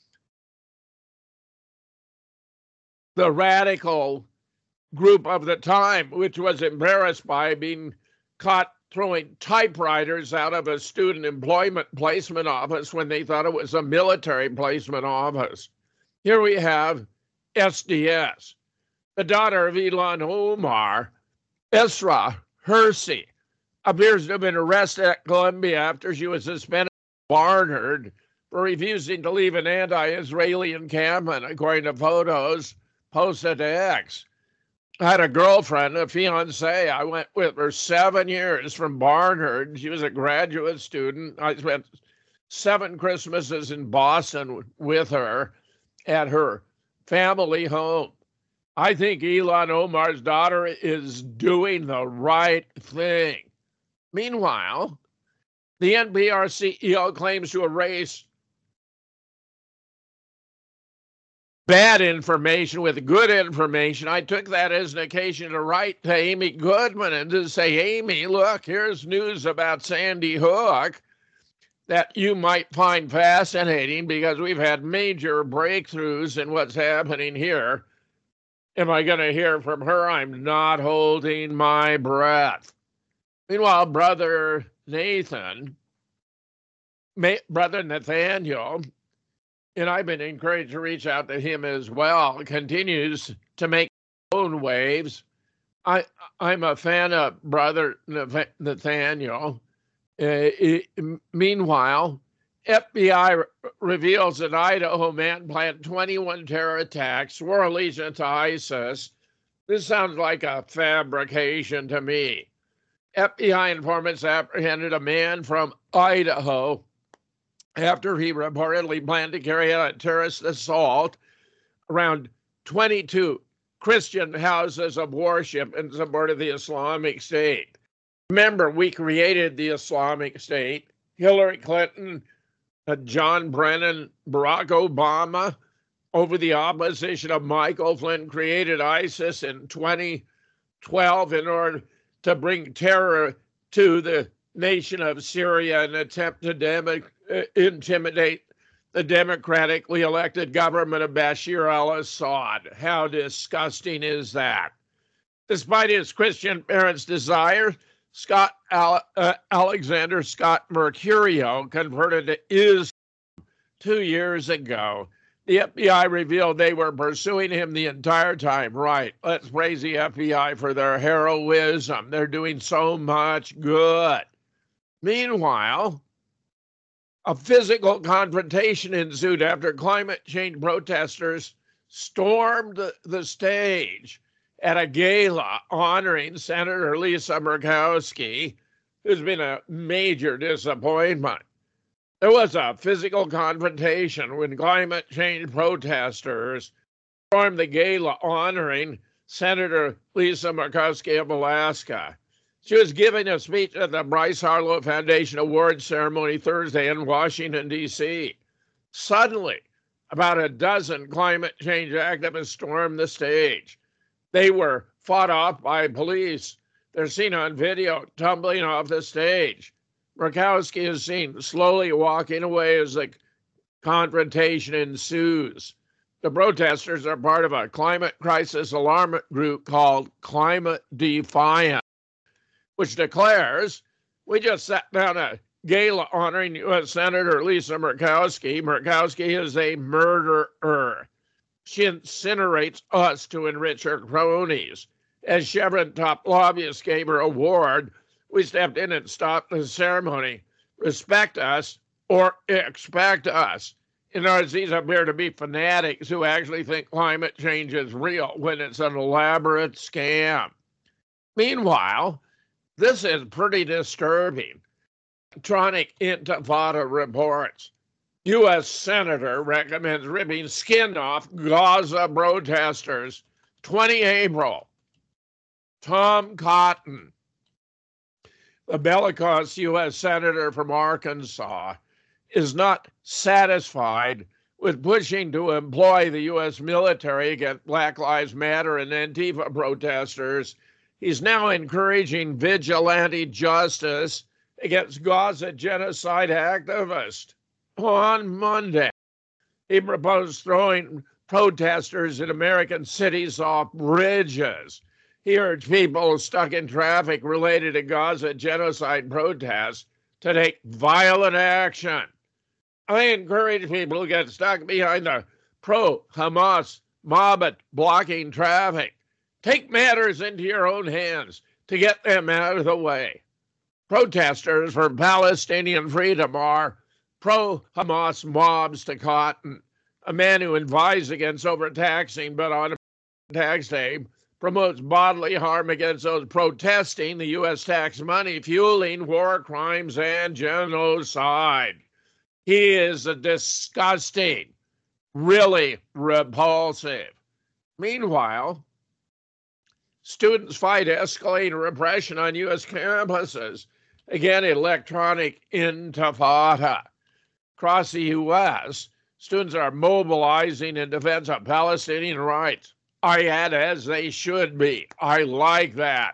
the radical group of the time, which was embarrassed by being caught throwing typewriters out of a student employment placement office when they thought it was a military placement office. Here we have S D S. The daughter of Ilhan Omar, Esra Hersey, appears to have been arrested at Columbia after she was suspended at Barnard for refusing to leave an anti-Israeli encampment, according to photos posted to X. I had a girlfriend, a fiancée. I went with her seven years from Barnard. She was a graduate student. I spent seven Christmases in Boston with her at her family home. I think Ilhan Omar's daughter is doing the right thing. Meanwhile, the N P R C E O claims to erase bad information with good information. I took that as an occasion to write to Amy Goodman and to say, Amy, look, here's news about Sandy Hook that you might find fascinating because we've had major breakthroughs in what's happening here. Am I going to hear from her? I'm not holding my breath. Meanwhile, Brother Nathan, Brother Nathaniel, and I've been encouraged to reach out to him as well, continues to make his own waves. I, I'm a fan of Brother Nathaniel. Uh, it, meanwhile, F B I re- reveals that Idaho man planned twenty-one terror attacks, swore allegiance to ISIS. This sounds like a fabrication to me. F B I informants apprehended a man from Idaho after he reportedly planned to carry out a terrorist assault around twenty-two Christian houses of worship in support of the Islamic State. Remember, we created the Islamic State. Hillary Clinton, uh, John Brennan, Barack Obama, over the opposition of Michael Flynn, created ISIS in twenty twelve in order to bring terror to the nation of Syria and attempt to dem- uh, intimidate the democratically elected government of Bashar al-Assad. How disgusting is that? Despite his Christian parents' desire, Scott Ale- uh, Alexander Scott Mercurio converted to Islam two years ago. The F B I revealed they were pursuing him the entire time. Right, let's praise the F B I for their heroism. They're doing so much good. Meanwhile, a physical confrontation ensued after climate change protesters stormed the, the stage at a gala honoring Senator Lisa Murkowski, who's been a major disappointment. There was a physical confrontation when climate change protesters stormed the gala honoring Senator Lisa Murkowski of Alaska. She was giving a speech at the Bryce Harlow Foundation Awards ceremony Thursday in Washington, D C. Suddenly, about a dozen climate change activists stormed the stage. They were fought off by police. They're seen on video tumbling off the stage. Murkowski is seen slowly walking away as the confrontation ensues. The protesters are part of a climate crisis alarm group called Climate Defiant, which declares, we just sat down a gala honoring U S Senator Lisa Murkowski. Murkowski is a murderer. She incinerates us to enrich her cronies. As Chevron top lobbyists gave her award, we stepped in and stopped the ceremony. Respect us or expect us. In other words, these appear to be fanatics who actually think climate change is real when it's an elaborate scam. Meanwhile, this is pretty disturbing. Electronic Intifada reports. U S Senator recommends ripping skin off Gaza protesters. the twentieth of April. Tom Cotton, the bellicose U S Senator from Arkansas, is not satisfied with pushing to employ the U S military against Black Lives Matter and Antifa protesters. He's now encouraging vigilante justice against Gaza genocide activists. On Monday, he proposed throwing protesters in American cities off bridges. He urged people stuck in traffic related to Gaza genocide protests to take violent action. I encourage people to get stuck behind the pro-Hamas mob blocking traffic. Take matters into your own hands to get them out of the way. Protesters for Palestinian freedom are pro-Hamas mobs to Cotton, a man who advised against overtaxing, but on tax day promotes bodily harm against those protesting the U S tax money fueling war crimes and genocide. He is a disgusting, really repulsive. Meanwhile, students fight escalating repression on U S campuses. Again, electronic intifada. Across the U S, students are mobilizing in defense of Palestinian rights. I add, as they should be. I like that.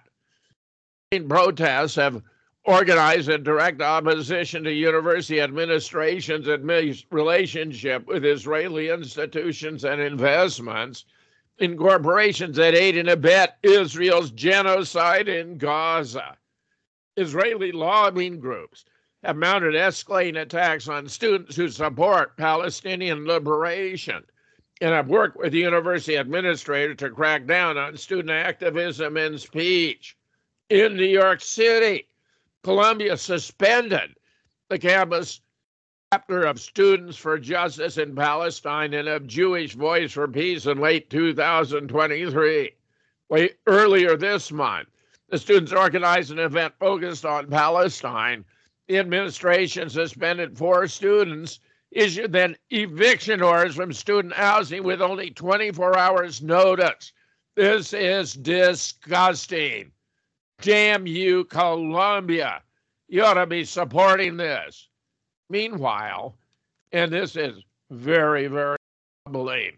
Protests have organized in direct opposition to university administration's admi- relationship with Israeli institutions and investments in corporations that aid and abet Israel's genocide in Gaza. Israeli lobbying groups have mounted escalating attacks on students who support Palestinian liberation and have worked with the university administrator to crack down on student activism and speech. In New York City, Columbia suspended the campus chapter of Students for Justice in Palestine and of Jewish Voice for Peace in late two thousand twenty-three. Wait, earlier this month, the students organized an event focused on Palestine. The administration suspended four students, issued then eviction orders from student housing with only twenty-four hours notice. This is disgusting. Damn you, Columbia. You ought to be supporting this. Meanwhile, and this is very, very troubling,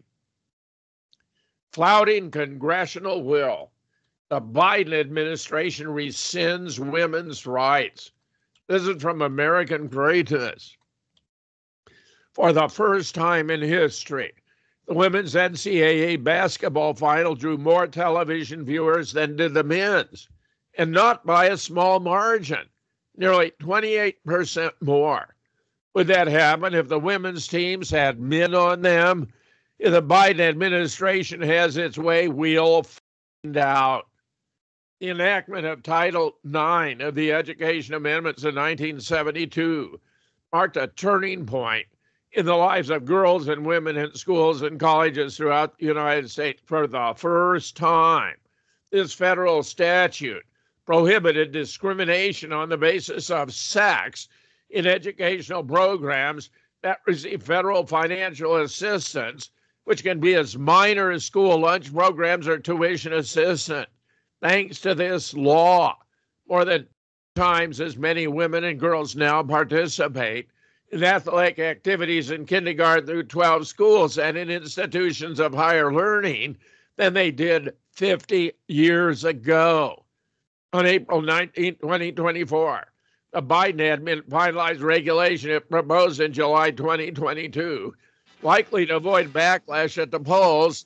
flouting congressional will, the Biden administration rescinds women's rights. This is from American Greatness. For the first time in history, the women's N C double A basketball final drew more television viewers than did the men's, and not by a small margin, nearly twenty-eight percent more. Would that happen if the women's teams had men on them? If the Biden administration has its way, we'll find out. The enactment of Title nine of the Education Amendments in nineteen seventy-two marked a turning point in the lives of girls and women in schools and colleges throughout the United States for the first time. This federal statute prohibited discrimination on the basis of sex in educational programs that receive federal financial assistance, which can be as minor as school lunch programs or tuition assistance. Thanks to this law, more than times as many women and girls now participate in athletic activities in kindergarten through twelve schools and in institutions of higher learning than they did fifty years ago. On April nineteenth, twenty twenty-four, the Biden admin finalized regulation it proposed in July twenty twenty-two, likely to avoid backlash at the polls.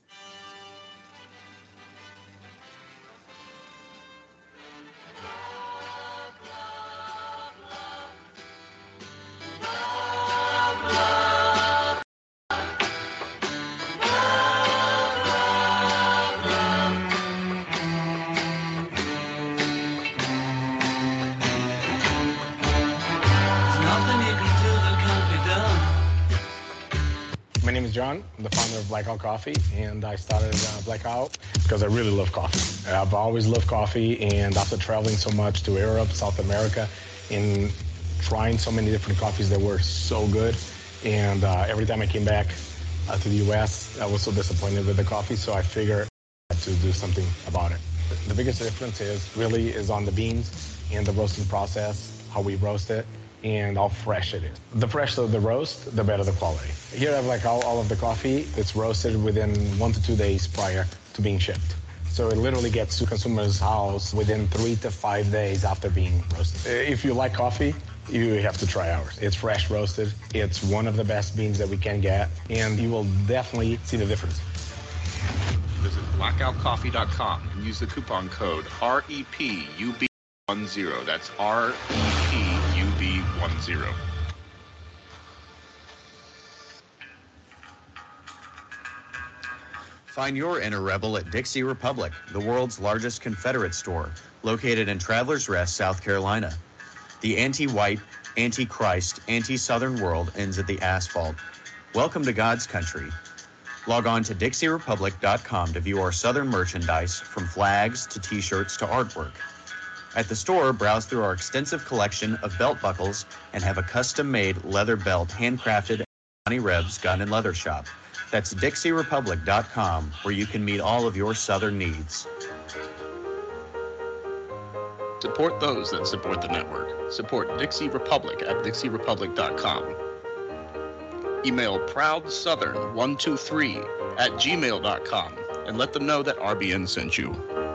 My name is John. I'm the founder of Blackout Coffee, and I started uh, Blackout because I really love coffee. I've always loved coffee, and after traveling so much to Europe, South America, and trying so many different coffees that were so good, and uh, every time I came back uh, to the U S, I was so disappointed with the coffee, so I figured I had to do something about it. The biggest difference is really is on the beans and the roasting process, how we roast it, and how fresh it is. The fresher the roast, the better the quality. Here I have like all, all of the coffee. It's roasted within one to two days prior to being shipped. So it literally gets to consumers' house within three to five days after being roasted. If you like coffee, you have to try ours. It's fresh roasted. It's one of the best beans that we can get, and you will definitely see the difference. Visit blackout coffee dot com and use the coupon code R E P U B ten. That's R E P U B ten. Find your inner rebel at Dixie Republic, the world's largest Confederate store, located in Travelers Rest, South Carolina. The anti-white, anti-Christ, anti-Southern world ends at the asphalt. Welcome to God's country. Log on to dixie republic dot com to view our Southern merchandise, from flags to t-shirts to artwork. At the store, browse through our extensive collection of belt buckles and have a custom-made leather belt handcrafted at Johnny Reb's Gun and Leather Shop. That's dixie republic dot com, where you can meet all of your Southern needs. Support those that support the network. Support Dixie Republic at dixie republic dot com. Email proud southern one two three at gmail dot com and let them know that R B N sent you.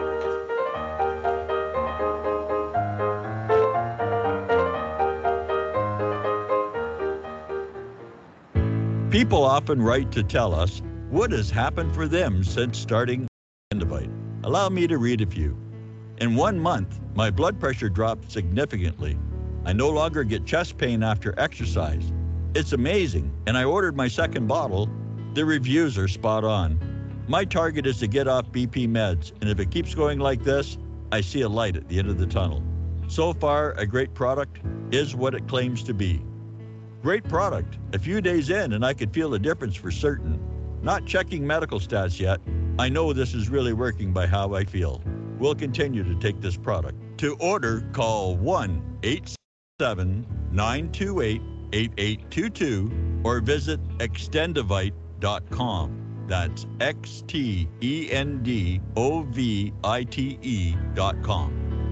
People often write to tell us what has happened for them since starting Extendivite. Allow me to read a few. In one month, my blood pressure dropped significantly. I no longer get chest pain after exercise. It's amazing, and I ordered my second bottle. The reviews are spot on. My target is to get off B P meds, and if it keeps going like this, I see a light at the end of the tunnel. So far, a great product is what it claims to be. Great product. A few days in, and I could feel the difference for certain. Not checking medical stats yet, I know this is really working by how I feel. We'll continue to take this product. To order, call one eight seven nine two eight eight eight two two or visit extendivite dot com. That's X T E N D O V I T E dot com.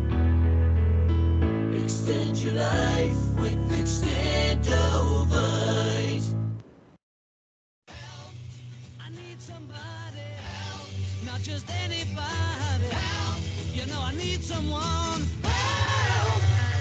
Extend your life with Extendivite. I need somebody help, not just anybody help. You know I need someone help.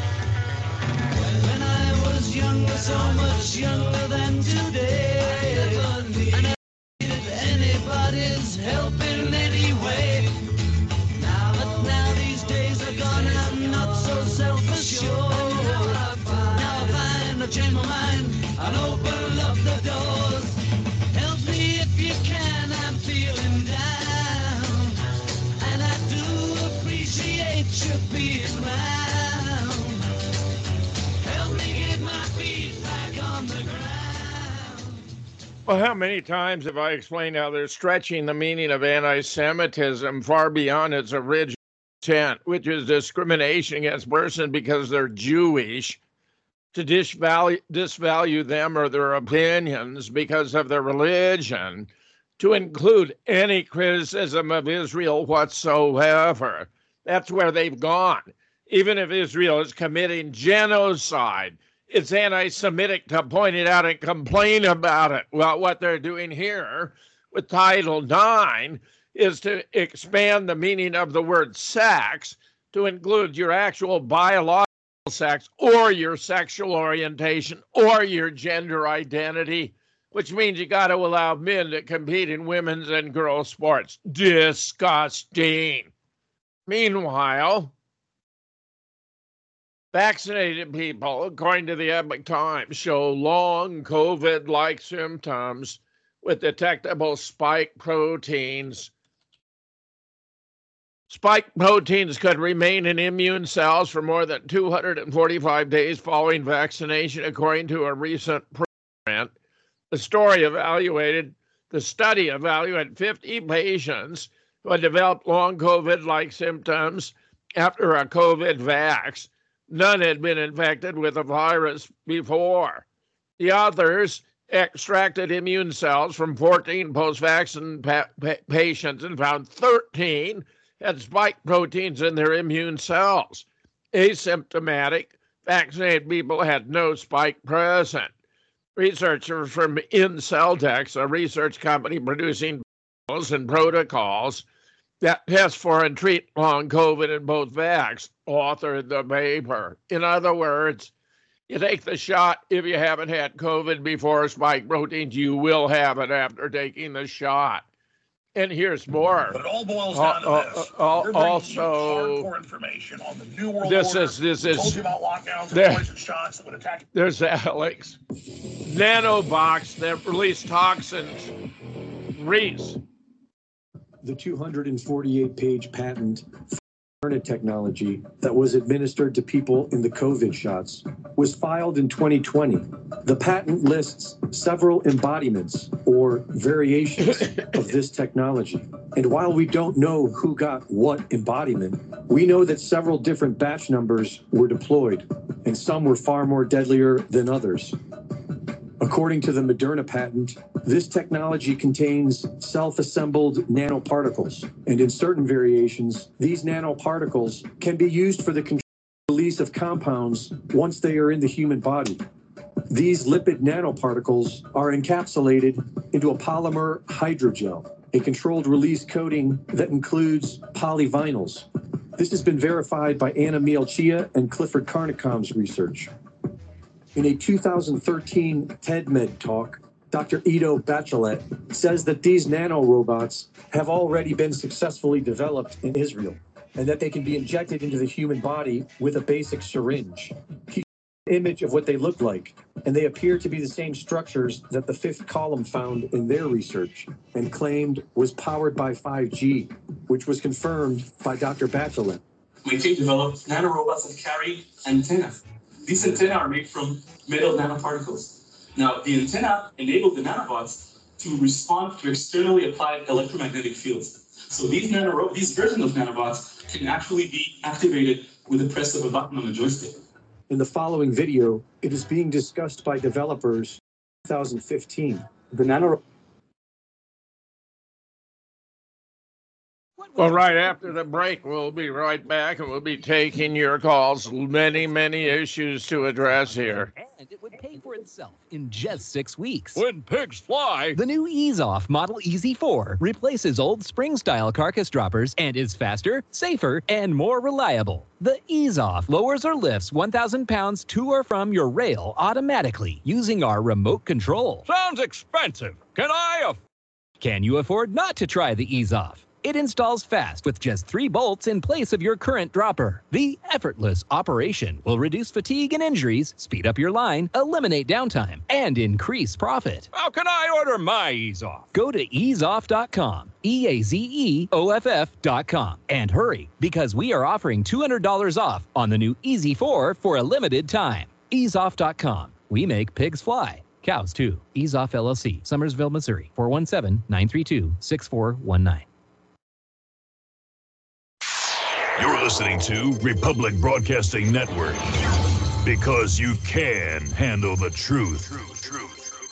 When I was younger, so much younger than today, I never needed anybody's help in any way. Now that now these days are gone, I'm not so self-assured. Now I find, now I find, I change my mind, and open up the doors. Help me if you can, I'm feeling down, and I do appreciate you being around. Help me get my feet back on the ground. Well, how many times have I explained how they're stretching the meaning of anti-Semitism far beyond its original intent, which is discrimination against persons because they're Jewish, to disvalue, disvalue them or their opinions because of their religion, to include any criticism of Israel whatsoever. That's where they've gone. Even if Israel is committing genocide, it's anti-Semitic to point it out and complain about it. Well, what they're doing here with Title nine is to expand the meaning of the word sex to include your actual biological sex or your sexual orientation or your gender identity, which means you got to allow men to compete in women's and girls' sports. Disgusting. Meanwhile, vaccinated people, according to the Epoch Times, show long COVID-like symptoms with detectable spike proteins. Spike proteins could remain in immune cells for more than two hundred forty-five days following vaccination, according to a recent print. The story evaluated, the study evaluated fifty patients who had developed long COVID-like symptoms after a COVID vax. None had been infected with the virus before. The authors extracted immune cells from fourteen post-vaccine pa- pa- patients and found thirteen had spike proteins in their immune cells. Asymptomatic vaccinated people had no spike present. Researchers from InCellDex, a research company producing pills and protocols that test for and treat long COVID and both vax, authored the paper. In other words, you take the shot if you haven't had COVID before spike proteins, you will have it after taking the shot. And here's more. But it all boils down uh, to this. Uh, uh, We're bringing also, you hardcore information on the New World this Order. is this We is. told you about lockdowns and there, poison shots that would attack. There's Alex. Nanobox that released toxins. Reese. The two hundred forty-eight page patent for Moderna technology that was administered to people in the COVID shots was filed in twenty twenty. The patent lists several embodiments or variations of this technology. And while we don't know who got what embodiment, we know that several different batch numbers were deployed, and some were far more deadlier than others. According to the Moderna patent, this technology contains self-assembled nanoparticles, and in certain variations, these nanoparticles can be used for the controlled release of compounds once they are in the human body. These lipid nanoparticles are encapsulated into a polymer hydrogel, a controlled release coating that includes polyvinyls. This has been verified by Anna Mielchia and Clifford Carnicom's research. In a two thousand thirteen TEDMed talk, Doctor Ido Bachelet says that these nanorobots have already been successfully developed in Israel and that they can be injected into the human body with a basic syringe. He showed an image of what they look like, and they appear to be the same structures that the fifth column found in their research and claimed was powered by five G, which was confirmed by Doctor Bachelet. My team developed nanorobots that carry antennae. These antennae are made from metal nanoparticles. Now, the antenna enabled the nanobots to respond to externally applied electromagnetic fields. So these nano these versions of nanobots can actually be activated with the press of a button on a joystick. In the following video, it is being discussed by developers in two thousand fifteen. The nano Well, right after the break, we'll be right back, and we'll be taking your calls. Many, many issues to address here. And it would pay for itself in just six weeks. When pigs fly. The new Ease-Off Model E Z four replaces old spring-style carcass droppers and is faster, safer, and more reliable. The Ease-Off lowers or lifts one thousand pounds to or from your rail automatically using our remote control. Sounds expensive. Can I afford? Can you afford not to try the Ease-Off? It installs fast with just three bolts in place of your current dropper. The effortless operation will reduce fatigue and injuries, speed up your line, eliminate downtime, and increase profit. How can I order my Ease-Off? Go to ease off dot com, E A Z E O F F dot com, and hurry, because we are offering two hundred dollars off on the new E Z four for a limited time. ease off dot com. We make pigs fly. Cows, too. Ease-Off L L C, Summersville, Missouri, four one seven, nine three two, six four one nine. You're listening to Republic Broadcasting Network, because you can handle the truth. Truth, truth.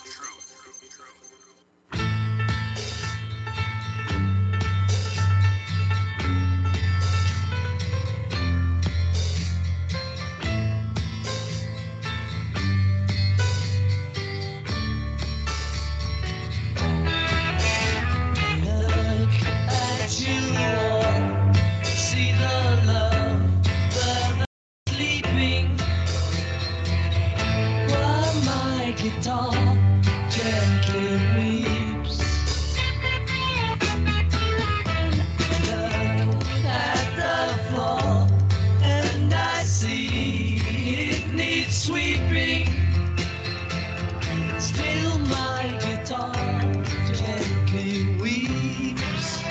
Guitar gently weeps. Look at the floor, and I see it needs sweeping. Still my guitar gently weeps.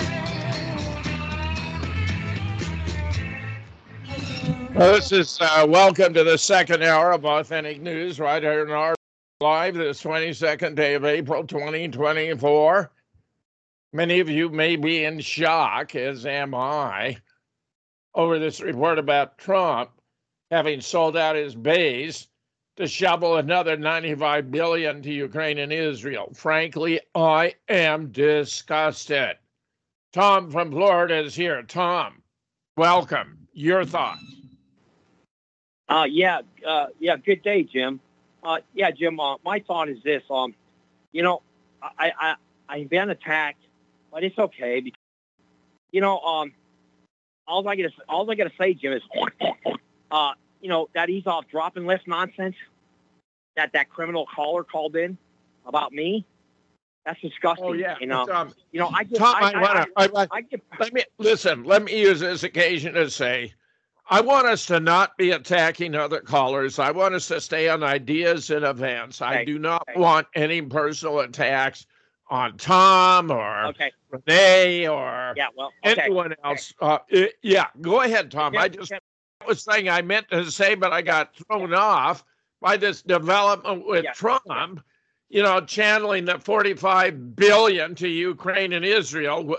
Well, this is uh, welcome to the second hour of Authentic News right here in our Live this twenty-second day of April twenty twenty-four. Many of you may be in shock, as am I, over this report about Trump having sold out his base to shovel another ninety-five billion dollars to Ukraine and Israel. Frankly, I am disgusted. Tom from Florida is here. Tom, welcome. Your thoughts? Uh, yeah, uh, yeah. Good day, Jim. Uh, yeah, Jim. Uh, my thought is this. Um, you know, I, I, I've been attacked, but it's okay because, you know, um, all I gotta, all I gotta say, Jim, is, uh, you know, that ease off dropping list nonsense that that criminal caller called in about me. That's disgusting. Oh yeah. You know, Tom, you know, I just, Tom, I, I, wanna, I, I, I, I get, let me listen. Let me use this occasion to say, I want us to not be attacking other callers. I want us to stay on ideas and events. Okay. I do not Okay. want any personal attacks on Tom or okay. Renee or Yeah. Well. Okay. anyone else. Uh, it- yeah, go ahead, Tom. Jim, I just Jim, was saying I meant to say, but I got thrown off by this development with Yeah. Trump. You know, channeling the forty-five billion to Ukraine and Israel.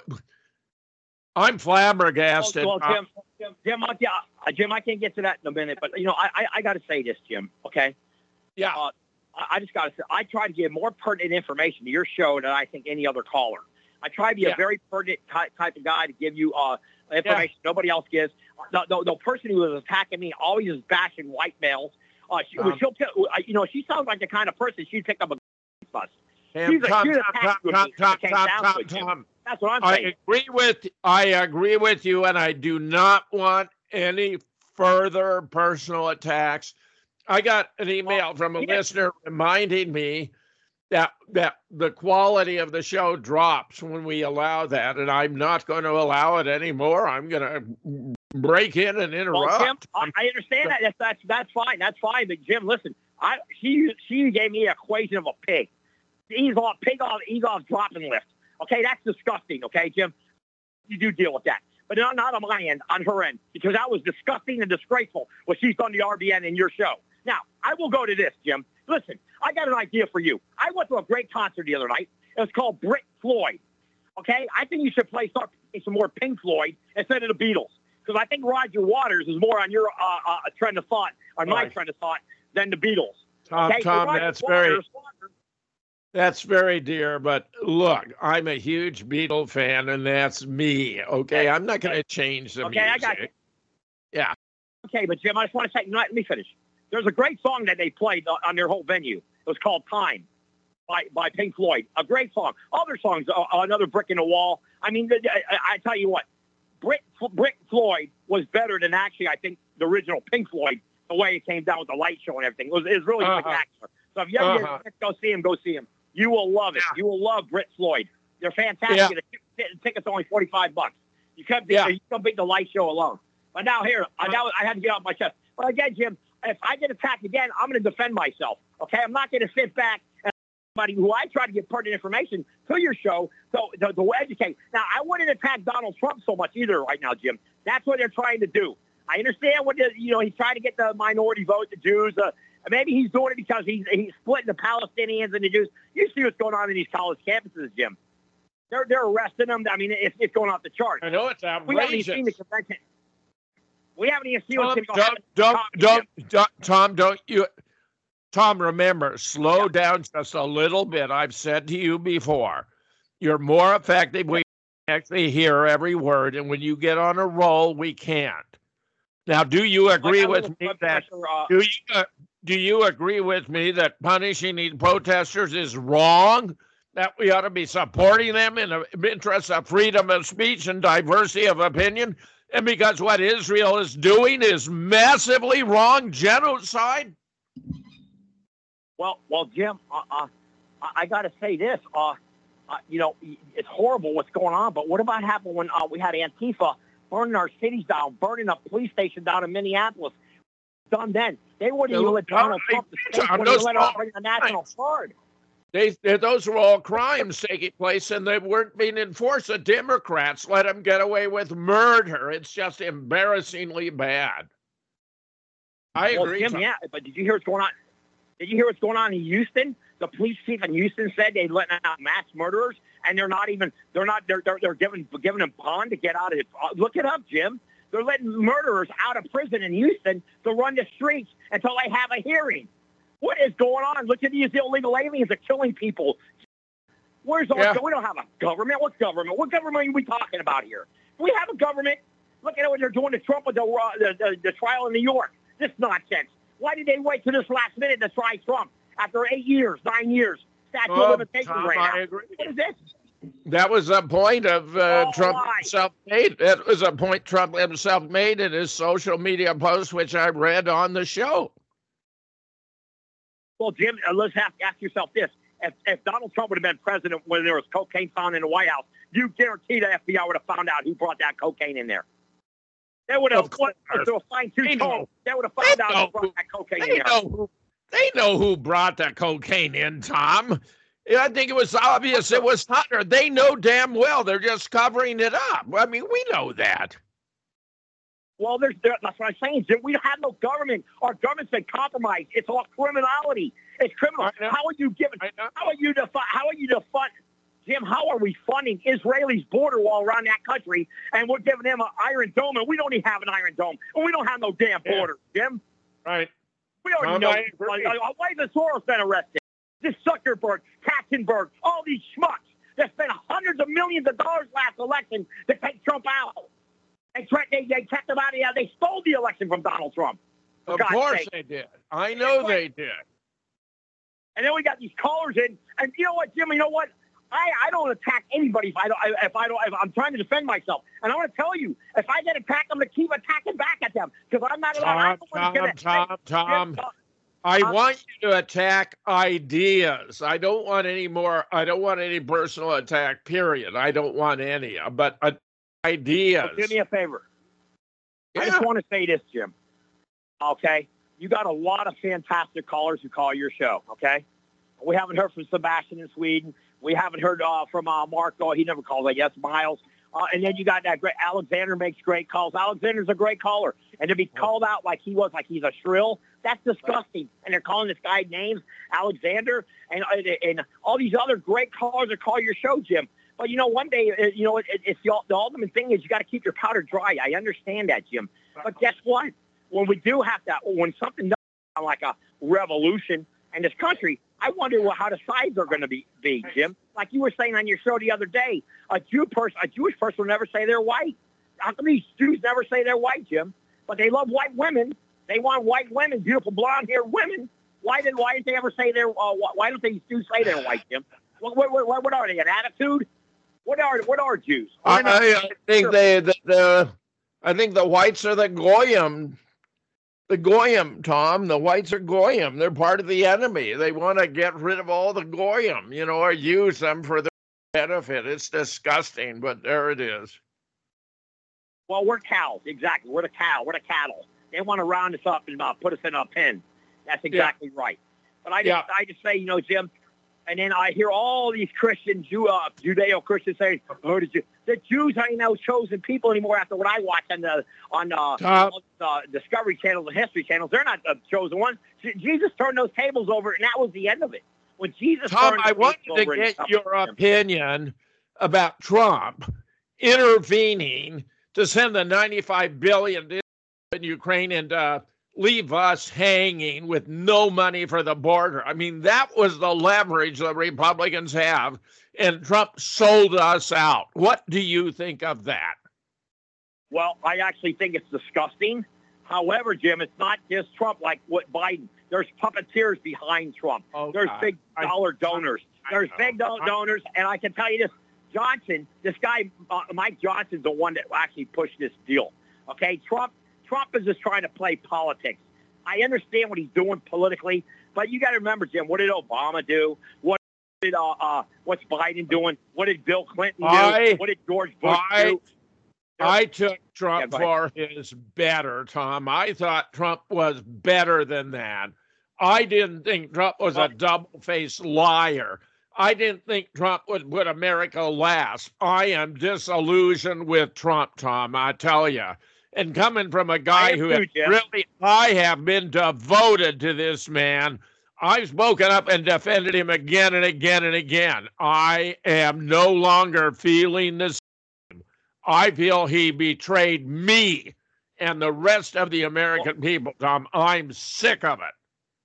I'm flabbergasted. Well, Uh, Jim, Jim, Jim, I, yeah, uh, Jim, I can get to that in a minute, but you know, I, I, I got to say this, Jim. Okay. Yeah. Uh, I, I just got to say, I try to give more pertinent information to your show than I think any other caller. I try to be Yeah. a very pertinent type, type of guy to give you uh, information nobody else gives. The, the, the person who is attacking me always is bashing white males. Uh, she, Um, she'll, pick- uh, you know, she sounds like the kind of person she'd pick up a bus. And She's a- Tom, she's Tom, attacked Tom, with Tom, me. Tom, It came Tom, down Tom, to it, Jim. Tom. That's what I'm I saying. agree with I agree with you, and I do not want any further personal attacks. I got an email from a yeah. listener reminding me that that the quality of the show drops when we allow that, and I'm not going to allow it anymore. I'm going to break in and Well, interrupt. Jim, I, I understand that. That's, that's that's fine. That's fine. But Jim, listen, I she she gave me an equation of a pig. Ease off, pig off, ease off, dropping lift. Okay, that's disgusting. Okay, Jim, you do deal with that, but not not on my end, on her end, because that was disgusting and disgraceful what she's done to R B N in your show. Now, I will go to this, Jim. Listen, I got an idea for you. I went to a great concert the other night. It was called Brit Floyd. Okay, I think you should play some, some more Pink Floyd instead of the Beatles. Because I think Roger Waters is more on your uh, uh, trend of thought, on my Right. trend of thought, than the Beatles. Tom, Okay, so Tom, Roger that's Waters, very Waters, That's very dear, but look, I'm a huge Beatle fan, and that's me. Okay, I'm not going to change the Okay, music. I got you. Yeah. Okay, but Jim, I just want to say, no, let me finish. There's a great song that they played uh, on their whole venue. It was called Time by, by Pink Floyd. A great song. Other songs, uh, Another Brick in the Wall. I mean, I, I tell you what, Brit, Brit Floyd was better than actually, I think, the original Pink Floyd, the way it came down with the light show and everything. It was, it was really Uh-huh. spectacular. So if you ever Uh-huh. get to go see him, go see him. You will love it. Yeah. You will love Brit Floyd. They're fantastic. Yeah. The t- tickets only forty-five bucks. You can't beat, Yeah. you can't beat the light show alone. But now here, I, now I had to get off my chest. But again, Jim, if I get attacked again, I'm going to defend myself. Okay, I'm not going to sit back and somebody who I try to get pertinent information to your show so to, to educate. Now, I wouldn't attack Donald Trump so much either right now, Jim. That's what they're trying to do. I understand what the, you know. He's trying to get the minority vote, the Jews. Uh, maybe he's doing it because he's he's splitting the Palestinians and the Jews. You see what's going on in these college campuses, Jim. They're they're arresting them. I mean, it's, it's going off the charts. I know it's We haven't outrageous. even seen the convention. We haven't even seen Tom, what's going to don't, happen. don't, Tom, don't, don't, Tom, don't you, Tom, remember, slow down just a little bit. I've said to you before, you're more effective when you actually hear every word, and when you get on a roll, we can't. Now, do you agree Like, I with will me put that, pressure, uh, do you, uh, do you agree with me that punishing these protesters is wrong? That we ought to be supporting them in the interest of freedom of speech and diversity of opinion? And because what Israel is doing is massively wrong, genocide? Well, well, Jim, uh, uh, I, I got to say this. Uh, uh, you know, it's horrible what's going on, but what about happened when uh, we had Antifa burning our cities down, burning a police station down in Minneapolis? Done then. They wouldn't even let Donald Trump, the state Tom, wouldn't those let are him bring the National Guard. They, they, those were all crimes taking place, and they weren't being enforced. The Democrats let them get away with murder. It's just embarrassingly bad. I Well, agree. Jim, Tom. yeah, but did you hear what's going on? Did you hear what's going on in Houston? The police chief in Houston said they're letting out mass murderers, and they're not even, they're not, they're, they're, they're giving, giving them bond to get out of it. Look it up, Jim. They're letting murderers out of prison in Houston to run the streets until they have a hearing. What is going on? Look at these illegal aliens that are killing people. Where's our, yeah. we don't have a government. What government? What government are we talking about here? Do we have a government? Look at what they're doing to Trump with the, uh, the, the, the trial in New York. This nonsense. Why did they wait to this last minute to try Trump after eight years, nine years? Statute oh, of limitations Tom, right I now. agree. What is this? That was a point of uh, Oh, Trump why? himself made. That was a point Trump himself made in his social media post, which I read on the show. Well, Jim, uh, let's have to ask yourself this. If, if Donald Trump would have been president when there was cocaine found in the White House, you guarantee the F B I would have found out who brought that cocaine in there. They would have, what, to a fine-tooth comb, they would have found They out know who brought that cocaine They in there. know who, they know who brought the cocaine in, Tom. I think it was obvious it was Hunter. They know damn well. They're just covering it up. I mean, we know that. Well, there's there, that's what I'm saying, Jim. We have no government. Our government's been compromised. It's all criminality. It's criminal. How are you giving? How are you defi- How are you defund? Jim, how are we funding Israelis' border wall around that country, and we're giving them an Iron Dome, and we don't even have an Iron Dome, and we don't have no damn border, yeah. Jim? Right. We already Um, know. I agree. Uh, why has Soros been arrested? This Zuckerberg, Katzenberg, all these schmucks that spent hundreds of millions of dollars last election to take Trump out. They, they, they kept him out of here. They stole the election from Donald Trump. Of God's course sake. they did. I know they did. And then we got these callers in, and you know what, Jim? You know what? I, I don't attack anybody if I don't. If I don't, if I'm trying to defend myself. And I want to tell you, if I get attacked, I'm going to keep attacking back at them because I'm not allowed. Tom, Tom, Tom, Tom. I want you to attack ideas. I don't want any more. I don't want any personal attack. Period. I don't want any. But uh, ideas. Well, do me a favor. Yeah. I just want to say this, Jim. Okay, you got a lot of fantastic callers who call your show. Okay, we haven't heard from Sebastian in Sweden. We haven't heard uh, from uh, Marco. He never calls, I guess. Miles. Uh, and then you got that great Alexander makes great calls. Alexander's a great caller. And to be called out like he was, like he's a shrill, that's disgusting. And they're calling this guy names, Alexander, and and all these other great callers that call your show, Jim. But, you know, one day, you know, it, it's the, the ultimate thing is you got to keep your powder dry. I understand that, Jim. But guess what? When we do have that, when something does sound like a revolution in this country, I wonder what, how the sides are going to be, be, Jim. Like you were saying on your show the other day, a Jew person, a Jewish person will never say they're white. How come these Jews never say they're white, Jim? But they love white women. They want white women, beautiful blonde-haired women. Why did why didn't they ever say they're? Uh, why don't these Jews say they're white, Jim? What what what, what are they? An attitude? What are what are Jews? I, I think sure. they the, the I think the whites are the goyim. The goyim, Tom, the whites are goyim. They're part of the enemy. They want to get rid of all the goyim, you know, or use them for their benefit. It's disgusting, but there it is. Well, we're cows, exactly. We're the cow. We're the cattle. They want to round us up and uh, put us in a pen. That's exactly yeah. right. But I just, yeah. I just say, you know, Jim, and then I hear all these Christian, Jew, uh, Judeo-Christians saying, "Oh, the, Jew- the Jews ain't no chosen people anymore." After what I watch on the on uh, uh, Discovery channels and History channels, they're not the chosen ones. J- Jesus turned those tables over, and that was the end of it. When Jesus, Tom, turned I want you to get your opinion about Trump intervening to send the ninety-five billion dollars in Ukraine and uh, leave us hanging with no money for the border. I mean, that was the leverage the Republicans have, and Trump sold us out. What do you think of that? Well, I actually think it's disgusting. However, Jim, it's not just Trump like what Biden. There's puppeteers behind Trump. Oh, There's God. big dollar donors. I There's know. big do- donors, and I can tell you this. Johnson, this guy, uh, Mike Johnson's the one that actually pushed this deal. Okay, Trump Trump is just trying to play politics. I understand what he's doing politically, but you got to remember, Jim, what did Obama do? What did uh, uh, what's Biden doing? What did Bill Clinton do? I, what did George Bush I, do? I took Trump yeah, for his better, Tom. I thought Trump was better than that. I didn't think Trump was a double-faced liar. I didn't think Trump would put America last. I am disillusioned with Trump, Tom, I tell you. And coming from a guy who too, really, I have been devoted to this man. I've spoken up and defended him again and again and again. I am no longer feeling the same. I feel he betrayed me and the rest of the American people, Tom. I'm sick of it.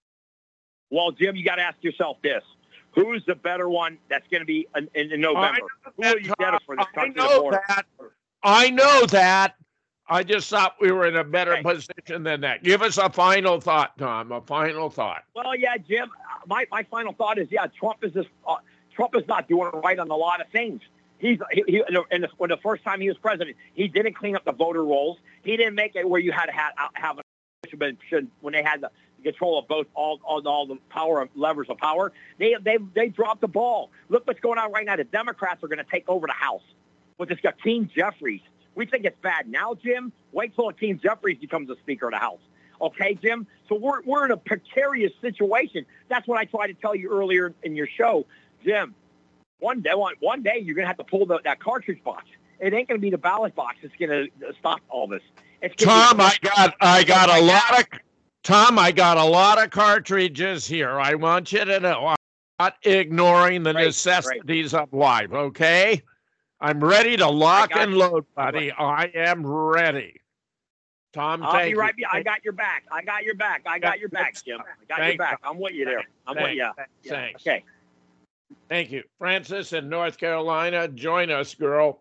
Well, Jim, you got to ask yourself this. Who's the better one that's going to be in, in, in November? Who will you get for this country? I know that. I know that. I just thought we were in a better okay. position than that. Give us a final thought, Tom, a final thought. Well, yeah, Jim, my, my final thought is, yeah, Trump is just, uh, Trump is not doing right on a lot of things. He's he, he in the, when the first time he was president, he didn't clean up the voter rolls. He didn't make it where you had to have, have a should, when they had the control of both all, all all the power levers of power. They they they dropped the ball. Look what's going on right now. The Democrats are going to take over the House with this Hakeem Jeffries. We think it's bad now, Jim. Wait till Hakeem Jeffries becomes the Speaker of the House. Okay, Jim? So we're we're in a precarious situation. That's what I tried to tell you earlier in your show. Jim, one day, one, one day you're going to have to pull the, that cartridge box. It ain't going to be the ballot box that's going to stop all this. It's Tom, I got I got a lot of Tom, I got a lot of cartridges here. I want you to know I'm not ignoring the right, necessities right. of life, okay? I'm ready to lock and you. load, buddy. I am ready. Tom, I'll thank be right. you. I got your back. I got your back. I got your back, Jim. I got Thank your back. I'm with you there. I'm Thanks. with you. Yeah. Thanks. Okay. Thank you. Francis in North Carolina, join us, girl.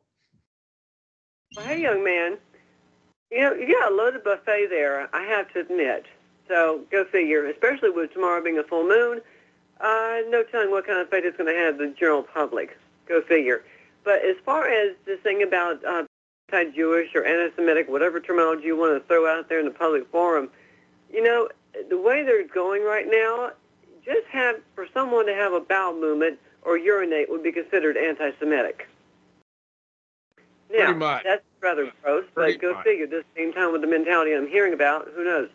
Well, hey, young man. You know, you got a loaded buffet there, I have to admit. So go figure, especially with tomorrow being a full moon. Uh, no telling what kind of fate it's going to have the general public. Go figure. But as far as this thing about uh, anti-Jewish or anti-Semitic, whatever terminology you want to throw out there in the public forum, you know, the way they're going right now, just have, for someone to have a bowel movement or urinate would be considered anti-Semitic. Now, that's rather gross, but Pretty go much. figure. At the same time, with the mentality I'm hearing about, who knows?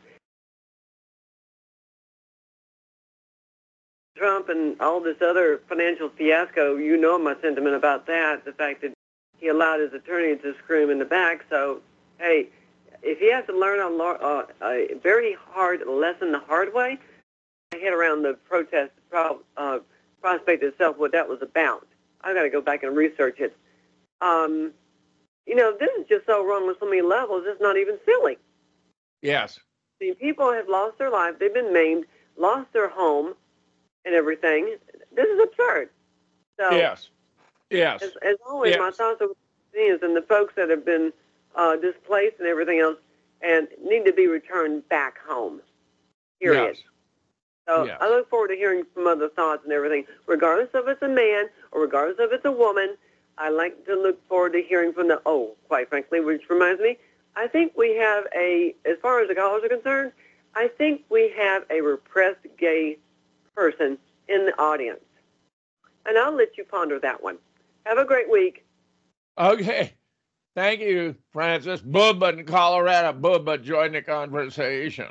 Trump and all this other financial fiasco, you know my sentiment about that, the fact that he allowed his attorney to screw him in the back. So, hey, if he has to learn a, uh, a very hard lesson the hard way, I hit around the protest pro- uh, prospect itself, what that was about. I've got to go back and research it. Um, you know, this is just so wrong on so many levels, it's not even silly. Yes. See, people have lost their life, they've been maimed, lost their home, and everything. This is absurd. So, yes. Yes. As, as always, yes. my thoughts are with the seniors and the folks that have been uh, displaced and everything else and need to be returned back home. Period. Yes. So yes. I look forward to hearing some other thoughts and everything. Regardless of if it's a man or regardless of if it's a woman, I like to look forward to hearing from the, oh, quite frankly, which reminds me, I think we have a, as far as the callers are concerned, I think we have a repressed gay person in the audience. And I'll let you ponder that one. Have a great week. Okay. Thank you, Francis. Bubba in Colorado. Bubba, join the conversation.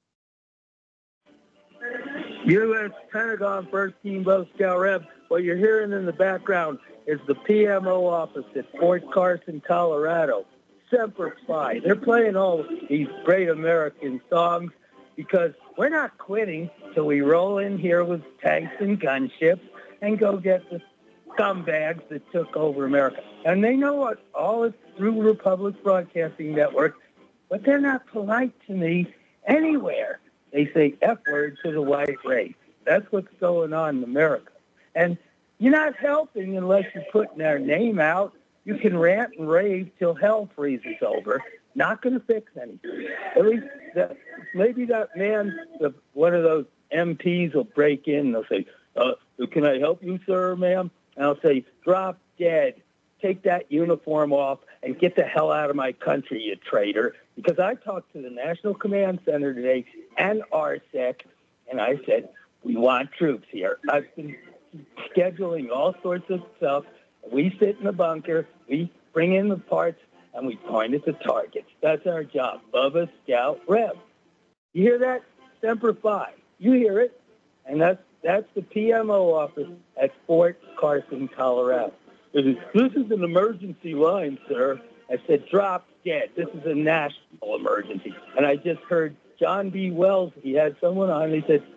U S Pentagon First Team Boat Scout Rep. What you're hearing in the background is the P M O office at Fort Carson, Colorado. Semper Fi. They're playing all these great American songs because we're not quitting till we roll in here with tanks and gunships and go get the scumbags that took over America. And they know what all is through Republic Broadcasting Network, but they're not polite to me anywhere. They say F word to the white race. That's what's going on in America. And you're not helping unless you're putting their name out. You can rant and rave till hell freezes over. Not going to fix anything. At least that, maybe that man, the, one of those M Ps will break in and they'll say, uh, can I help you, sir, ma'am? And I'll say, drop dead. Take that uniform off and get the hell out of my country, you traitor. Because I talked to the National Command Center today and R S E C, and I said, we want troops here. I've been scheduling all sorts of stuff. We sit in the bunker, we bring in the parts, and we point at the targets. That's our job. Bubba Scout Rev. You hear that? Semper Fi. You hear it. And that's that's the P M O office at Fort Carson, Colorado. This is, this is an emergency line, sir. I said, drop dead. This is a national emergency. And I just heard John B. Wells, he had someone on, he said,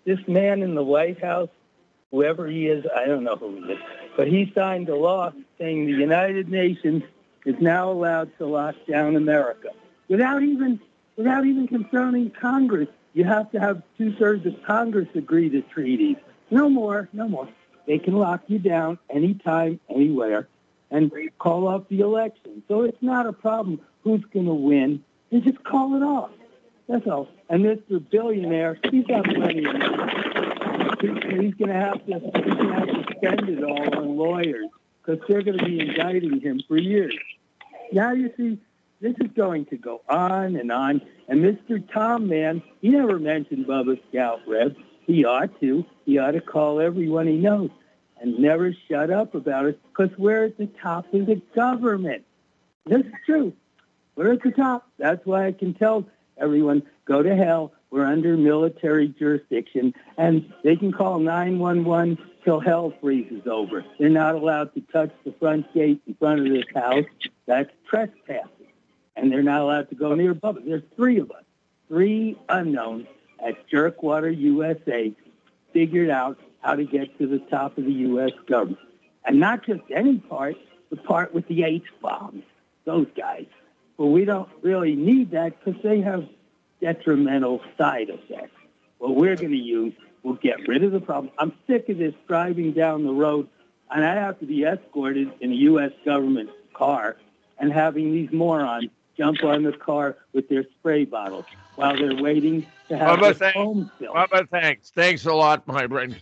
this man in the White House, whoever he is, I don't know who he is, but he signed a law saying the United Nations is now allowed to lock down America without even without even consulting Congress. You have to have two-thirds of Congress agree to treaties. No more, no more. They can lock you down anytime, anywhere, and call off the election. So it's not a problem who's going to win. They just call it off. That's all. And Mister Billionaire, he's got plenty of money. He- He's going to have to he's going to have to spend it all on lawyers because they're going to be indicting him for years. Now you see, this is going to go on and on. And Mister Tom Mann, he never mentioned Bubba Scout Reb. He ought to. He ought to call everyone he knows and never shut up about it because we're at the top of the government. This is true. We're at the top. That's why I can tell everyone, go to hell. We're under military jurisdiction. And they can call nine one one till hell freezes over. They're not allowed to touch the front gate in front of this house. That's trespassing. And they're not allowed to go near Bubba. There's three of us, three unknowns at Jerkwater U S A figured out how to get to the top of the U S government. And not just any part, the part with the H bombs, those guys. But we don't really need that because they have detrimental side effects. What we're going to use will get rid of the problem. I'm sick of this driving down the road, and I have to be escorted in a U S government car and having these morons jump on the car with their spray bottles while they're waiting to have Bubba, their thanks. home filled. Bubba, thanks. Thanks a lot, my friend.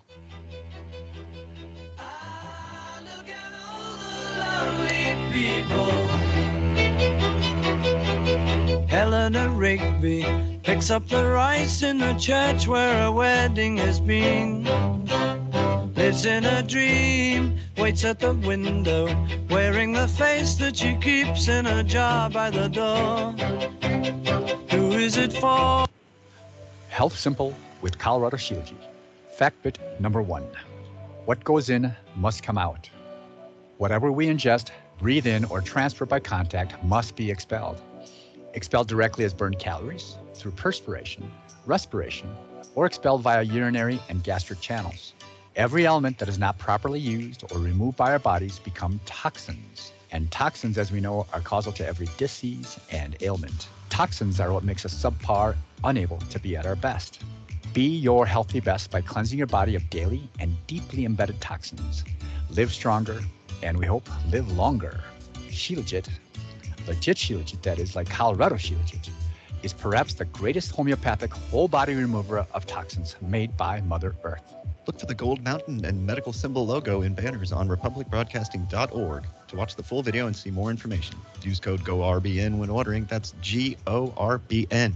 Eleanor Rigby picks up the rice in the church where a wedding has been. Lives in a dream, waits at the window, wearing the face that she keeps in a jar by the door. Who is it for? Health Simple with Colorado Shilajit. Fact bit number one. What goes in must come out. Whatever we ingest, breathe in, or transfer by contact must be expelled. Expelled directly as burned calories, through perspiration, respiration, or expelled via urinary and gastric channels. Every element that is not properly used or removed by our bodies become toxins. And toxins, as we know, are causal to every disease and ailment. Toxins are what makes us subpar, unable to be at our best. Be your healthy best by cleansing your body of daily and deeply embedded toxins. Live stronger, and we hope live longer. Shilajit, legit Shilajit, that is, like Colorado Shilajit, is perhaps the greatest homeopathic whole body remover of toxins made by Mother Earth. Look for the Gold Mountain and medical symbol logo in banners on republic broadcasting dot org to watch the full video and see more information. Use code G O R B N when ordering. That's G O R B N.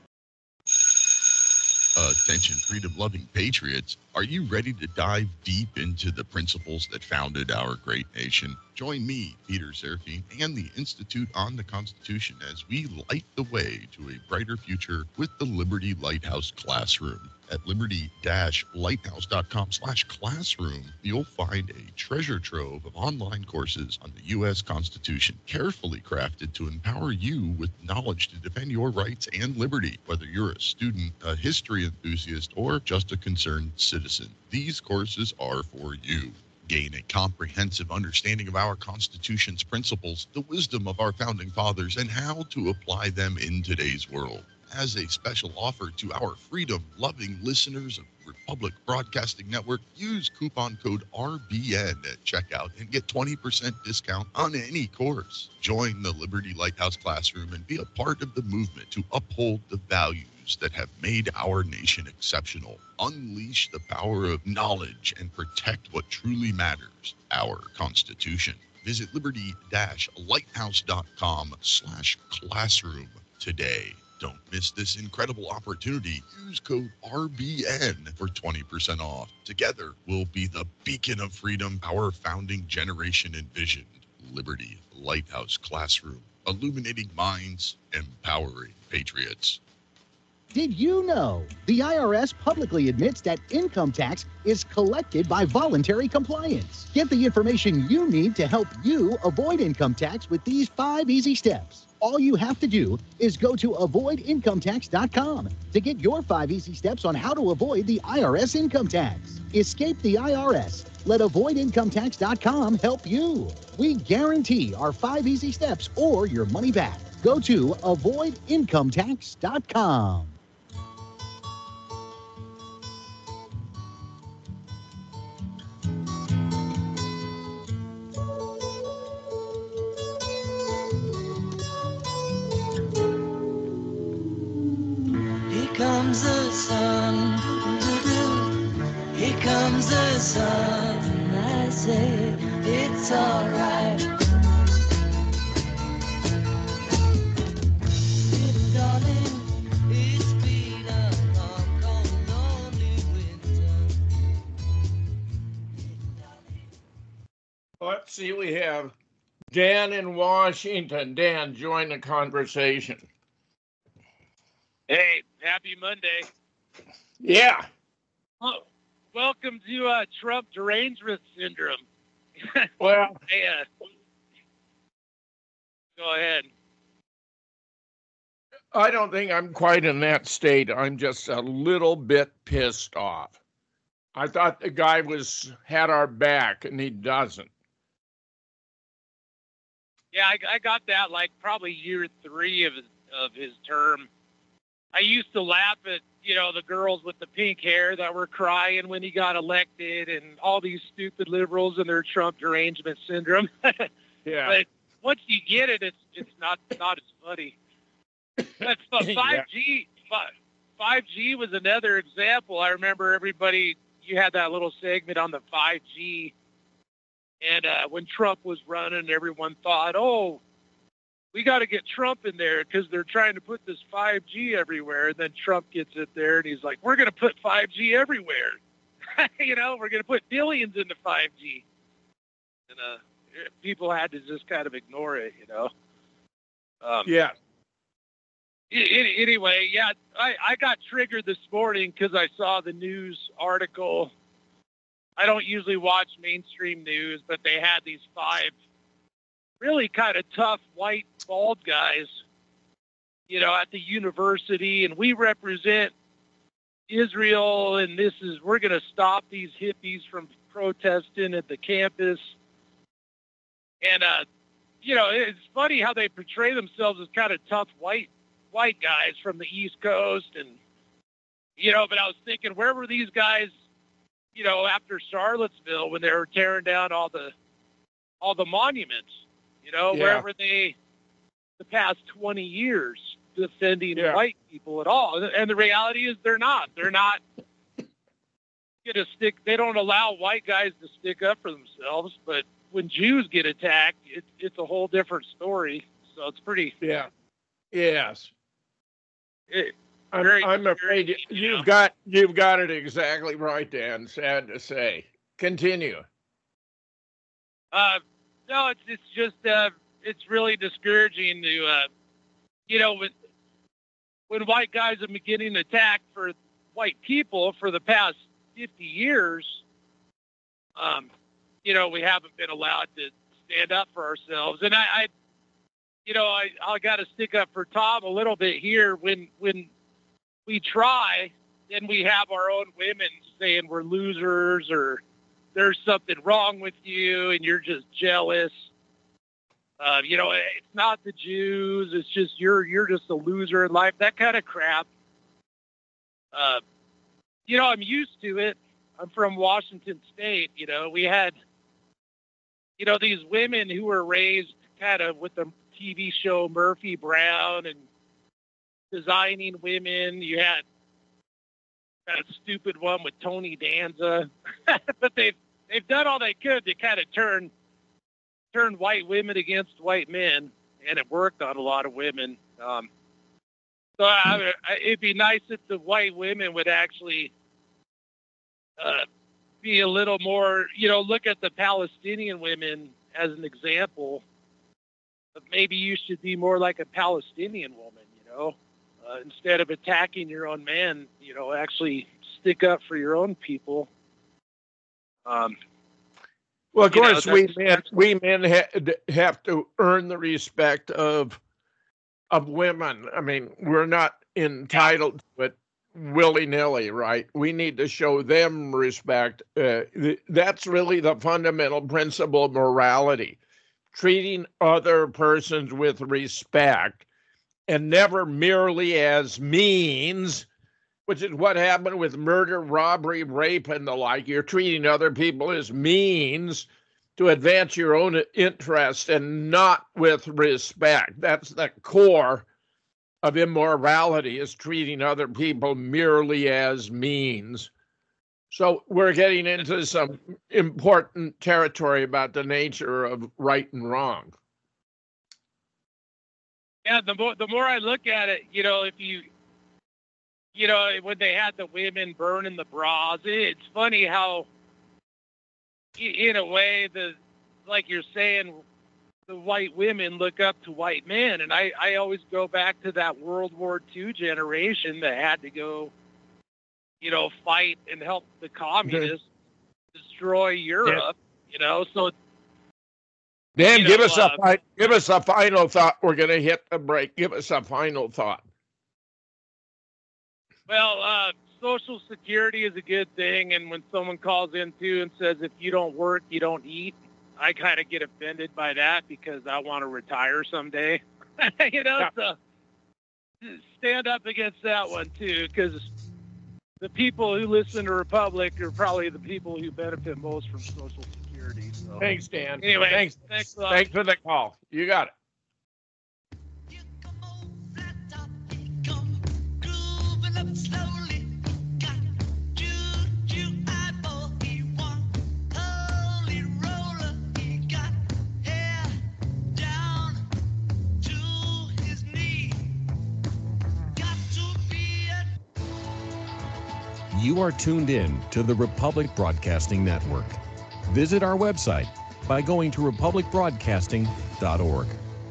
Attention, freedom-loving patriots. Are you ready to dive deep into the principles that founded our great nation? Join me, Peter Serafine, and the Institute on the Constitution as we light the way to a brighter future with the Liberty Lighthouse Classroom. At liberty dash lighthouse dot com slash classroom, you'll find a treasure trove of online courses on the U S Constitution, carefully crafted to empower you with knowledge to defend your rights and liberty, whether you're a student, a history enthusiast, or just a concerned citizen. These courses are for you. Gain a comprehensive understanding of our Constitution's principles, the wisdom of our founding fathers, and how to apply them in today's world. As a special offer to our freedom-loving listeners of Republic Broadcasting Network, use coupon code R B N at checkout and get twenty percent discount on any course. Join the Liberty Lighthouse Classroom and be a part of the movement to uphold the values that have made our nation exceptional. Unleash the power of knowledge and protect what truly matters, our Constitution. Visit liberty dash lighthouse dot com slash classroom today. Don't miss this incredible opportunity. Use code R B N for twenty percent off. Together, we'll be the beacon of freedom our founding generation envisioned. Liberty Lighthouse Classroom, illuminating minds, empowering patriots. Did you know the I R S publicly admits that income tax is collected by voluntary compliance? Get the information you need to help you avoid income tax with these five easy steps. All you have to do is go to avoid income tax dot com to get your five easy steps on how to avoid the I R S income tax. Escape the I R S. Let avoid income tax dot com help you. We guarantee our five easy steps or your money back. Go to avoid income tax dot com. Here comes the sun, doo-doo. Here comes the sun, and I say it's alright. Darling, it's been a long, long, lonely winter. Let's see, we have Dan in Washington. Dan, join the conversation. Hey, happy Monday. Yeah. Oh, welcome to uh, Trump derangement syndrome. Well, hey, uh, go ahead. I don't think I'm quite in that state. I'm just a little bit pissed off. I thought the guy was had our back, and he doesn't. Yeah, I, I got that like probably year three of his, of his term. I used to laugh at, you know, the girls with the pink hair that were crying when he got elected and all these stupid liberals and their Trump derangement syndrome. Yeah. But once you get it, it's it's not not as funny. But five G, five G was another example. I remember everybody, you had that little segment on the five G. And uh, when Trump was running, everyone thought, oh, we got to get Trump in there because they're trying to put this five G everywhere. And then Trump gets it there and he's like, we're going to put five G everywhere. You know, we're going to put billions into five G. And uh, people had to just kind of ignore it, you know. Um, yeah. I- anyway, yeah, I, I got triggered this morning because I saw the news article. I don't usually watch mainstream news, but they had these five really kind of tough white bald guys, you know, at the university, and we represent Israel, and this is, we're going to stop these hippies from protesting at the campus. And, uh, you know, it's funny how they portray themselves as kind of tough white, white guys from the East Coast. And, you know, but I was thinking, where were these guys, you know, after Charlottesville when they were tearing down all the, all the monuments? You know, Yeah. wherever they, the past twenty years, defending Yeah. white people at all. And the reality is they're not. They're not going to stick. They don't allow white guys to stick up for themselves. But when Jews get attacked, it, it's a whole different story. So it's pretty. Yeah. Yes. It, I'm, very I'm afraid you, you know? you've got you've got it exactly right, Dan. Sad to say. Continue. Uh, no, it's it's just uh, it's really discouraging to, uh, you know, when when white guys have been getting attacked for white people for the past fifty years. Um, you know, we haven't been allowed to stand up for ourselves, and I, I you know, I I got to stick up for Tom a little bit here. When when we try, then we have our own women saying we're losers or there's something wrong with you and you're just jealous. Uh, you know, it's not the Jews. It's just you're you're just a loser in life. That kind of crap. Uh, you know, I'm used to it. I'm from Washington State. You know, we had, you know, these women who were raised kind of with the T V show Murphy Brown and designing women. You had that stupid one with Tony Danza, but they've they've done all they could to kind of turn turn white women against white men, and it worked on a lot of women. Um, so I, I, it'd be nice if the white women would actually uh, be a little more, you know, look at the Palestinian women as an example. But maybe you should be more like a Palestinian woman, you know. uh, instead of attacking your own man, you know, actually stick up for your own people. Um, well, of you know, course, we that's- men we men ha- have to earn the respect of of women. I mean, we're not entitled to it willy-nilly, right? We need to show them respect. Uh, th- that's really the fundamental principle of morality, treating other persons with respect and never merely as means, which is what happened with murder, robbery, rape, and the like. You're treating other people as means to advance your own interest and not with respect. That's the core of immorality, is treating other people merely as means. So we're getting into some important territory about the nature of right and wrong. Yeah, the more the more I look at it, you know, if you, you know, when they had the women burning the bras, it's funny how, i- in a way, the like you're saying, the white women look up to white men, and I I always go back to that World War Two generation that had to go, you know, fight and help the communists destroy Europe. You know, so. Dan, You give know, us a uh, fi- give us a final thought. We're going to hit the break. Give us a final thought. Well, uh, Social Security is a good thing, and when someone calls in too and says if you don't work, you don't eat, I kind of get offended by that because I want to retire someday. you know, so stand up against that one too, because the people who listen to Republic are probably the people who benefit most from Social Security. So. Thanks, Dan. Anyway, thanks, thanks a lot. thanks for the call. You got it. You are tuned in to the Republic Broadcasting Network. Visit our website by going to republic broadcasting dot org.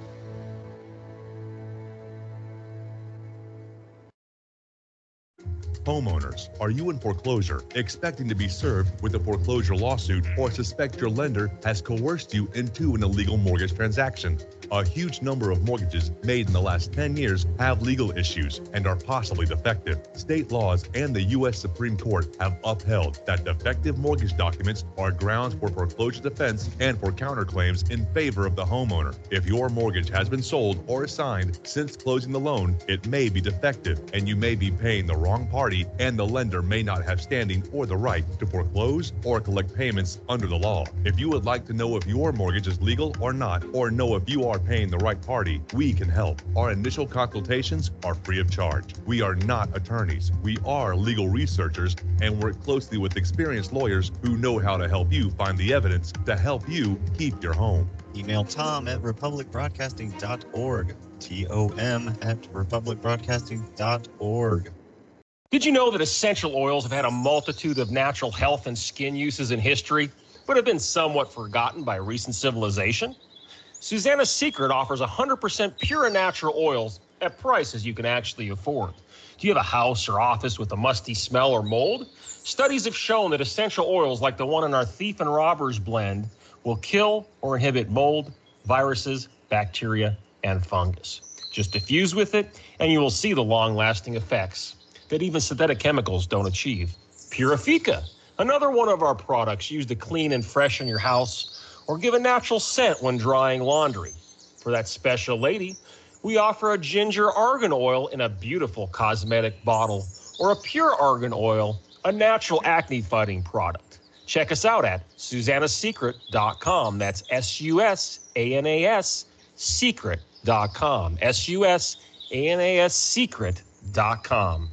Homeowners, are you in foreclosure, expecting to be served with a foreclosure lawsuit, or suspect your lender has coerced you into an illegal mortgage transaction? A huge number of mortgages made in the last ten years have legal issues and are possibly defective. State laws and the U S Supreme Court have upheld that defective mortgage documents are grounds for foreclosure defense and for counterclaims in favor of the homeowner. If your mortgage has been sold or assigned since closing the loan, it may be defective and you may be paying the wrong party, and the lender may not have standing or the right to foreclose or collect payments under the law. If you would like to know if your mortgage is legal or not, or know if you are paying the right party, we can help. Our initial consultations are free of charge. We are not attorneys. We are legal researchers and work closely with experienced lawyers who know how to help you find the evidence to help you keep your home. Email Tom at republic broadcasting dot org. T O M at republic broadcasting dot org. Did you know that essential oils have had a multitude of natural health and skin uses in history, but have been somewhat forgotten by recent civilization? Susanna's Secret offers one hundred percent pure and natural oils at prices you can actually afford. Do you have a house or office with a musty smell or mold? Studies have shown that essential oils like the one in our Thief and Robbers blend will kill or inhibit mold, viruses, bacteria, and fungus. Just diffuse with it, and you will see the long-lasting effects that even synthetic chemicals don't achieve. Purifica, another one of our products used to clean and freshen your house or give a natural scent when drying laundry. For that special lady, we offer a ginger argan oil in a beautiful cosmetic bottle, or a pure argan oil, a natural acne fighting product. Check us out at susanna secret dot com. That's S U S A N A S secret dot com. S U S A N A S secret dot com.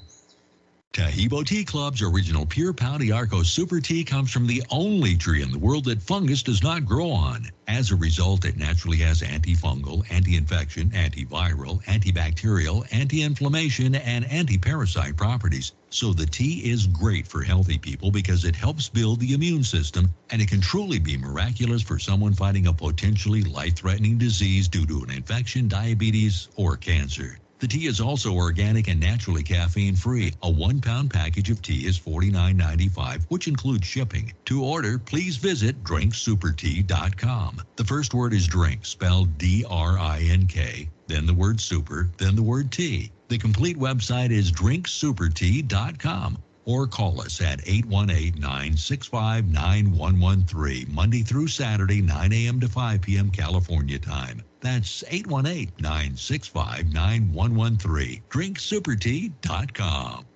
Tahibo Tea Club's original Pure Pau d'Arco Super Tea comes from the only tree in the world that fungus does not grow on. As a result, it naturally has antifungal, anti-infection, antiviral, antibacterial, anti-inflammation, and anti-parasite properties. So the tea is great for healthy people because it helps build the immune system, and it can truly be miraculous for someone fighting a potentially life-threatening disease due to an infection, diabetes, or cancer. The tea is also organic and naturally caffeine-free. A one-pound package of tea is forty-nine ninety-five, which includes shipping. To order, please visit drink super tea dot com. The first word is drink, spelled D R I N K, then the word super, then the word tea. The complete website is drink super tea dot com. Or call us at eight one eight, nine six five, nine one one three, Monday through Saturday, nine a.m. to five p.m. California time. That's eight one eight, nine six five, nine one one three. drink super tea dot com.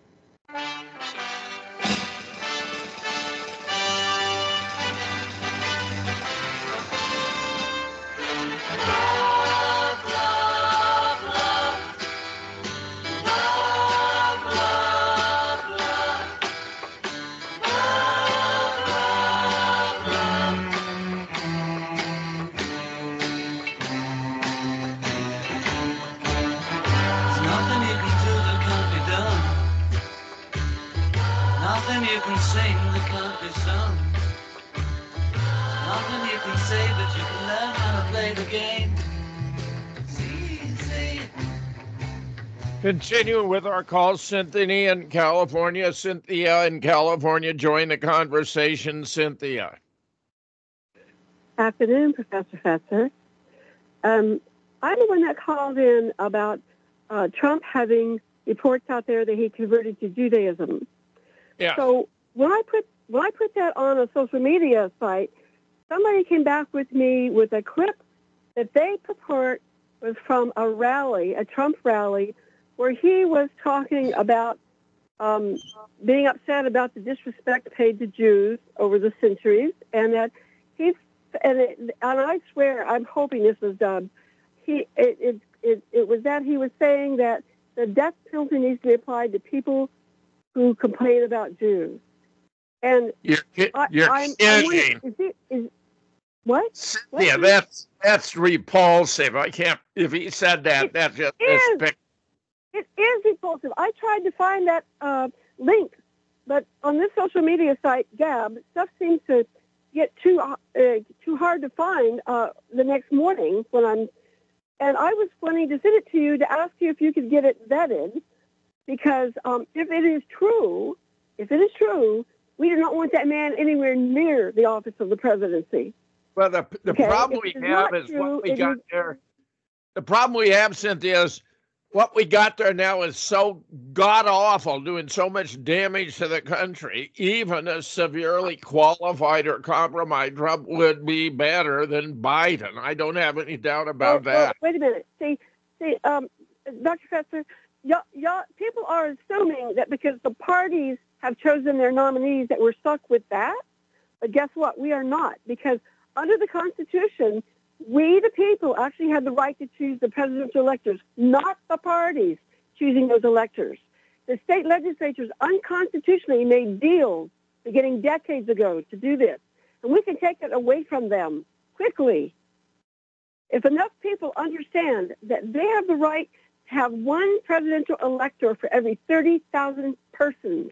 Nothing you can sing that can't be sung. Nothing you can say, but you can learn how to play the game. See, see. Continuing with our call, Cynthia in California. Cynthia in California, join the conversation. Cynthia. Afternoon, Professor Fetzer. Um, I'm the one that called in about uh, Trump having reports out there that he converted to Judaism. Yeah. So when I put when I put that on a social media site, somebody came back with me with a clip that they purport was from a rally, a Trump rally, where he was talking about um, being upset about the disrespect paid to Jews over the centuries, and that he's and, it, and I swear I'm hoping this was done. He it, it it it was that he was saying that the death penalty needs to be applied to people who complain about Jews. And You're, I, you're I'm, I'm kidding. wondering, is it, is, what? Yeah, What? that's that's repulsive. I can't. If he said that, that just is. is. It is repulsive. I tried to find that uh, link, but on this social media site, Gab, stuff seems to get too uh, too hard to find uh, the next morning when I'm. And I was wanting to send it to you to ask you if you could get it vetted, because um, if it is true, if it is true, we do not want that man anywhere near the office of the presidency. Well, the the Okay, problem if we it's have not is true, what we it got is- there. The problem we have, Cynthia, is what we got there now is so god awful, doing so much damage to the country. Even a severely qualified or compromised Trump would be better than Biden. I don't have any doubt about Well, well, that. wait a minute. See, see, um, Doctor Fetzer, y'all, y'all, people are assuming that because the parties have chosen their nominees that we're stuck with that. But guess what? We are not, because under the Constitution, we, the people, actually have the right to choose the presidential electors, not the parties choosing those electors. The state legislatures unconstitutionally made deals beginning decades ago to do this, and we can take it away from them quickly. If enough people understand that they have the right to have one presidential elector for every thirty thousand persons,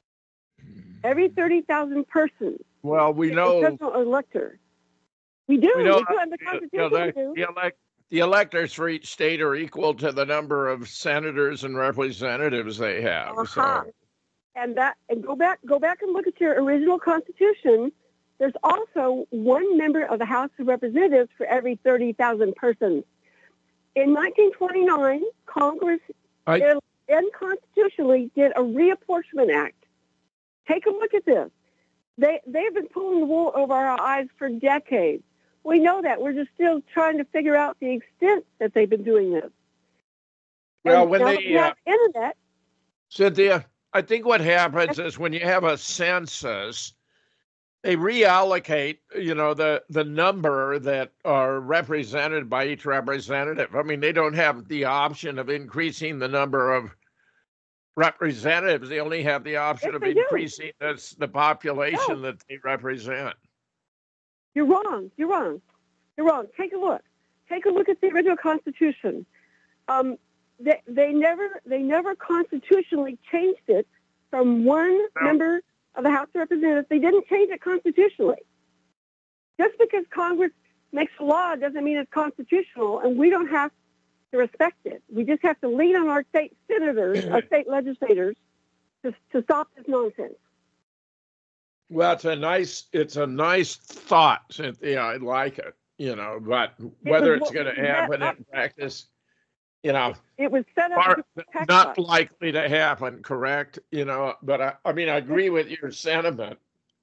every thirty thousand persons, Well, we a know presidential elector. We do. we We, know do have the the, Constitution. the, we do. the, elect, the electors for each state are equal to the number of senators and representatives they have. Uh-huh. So And that, and go back, go back and look at your original Constitution. There's also one member of the House of Representatives for every thirty thousand persons. In nineteen twenty-nine, Congress I- did, unconstitutionally did a reapportionment act. Take a look at this. They they've been pulling the wool over our eyes for decades. We know that. We're just still trying to figure out the extent that they've been doing this. Well, And when now they, that we have uh, internet, Cynthia, I think what happens is when you have a census, they reallocate, you know, the the number that are represented by each representative. I mean, they don't have the option of increasing the number of representatives. They only have the option Yes, of they do. increasing this, the population that they represent. you're wrong. You're wrong. You're wrong. Take a look. Take a look at the original Constitution. Um, they, they never they never constitutionally changed it from one member of the House of Representatives. They didn't change it constitutionally. Just because Congress makes a law doesn't mean it's constitutional, and we don't have to respect it. We just have to lean on our state senators, our state legislators, to, to stop this nonsense. Well, it's a nice, it's a nice thought, Cynthia. I like it, you know, but whether it it's going to happen in practice, you know, it was set up far, to protect not us. likely to happen, correct? You know, but I, I mean, I agree with your sentiment.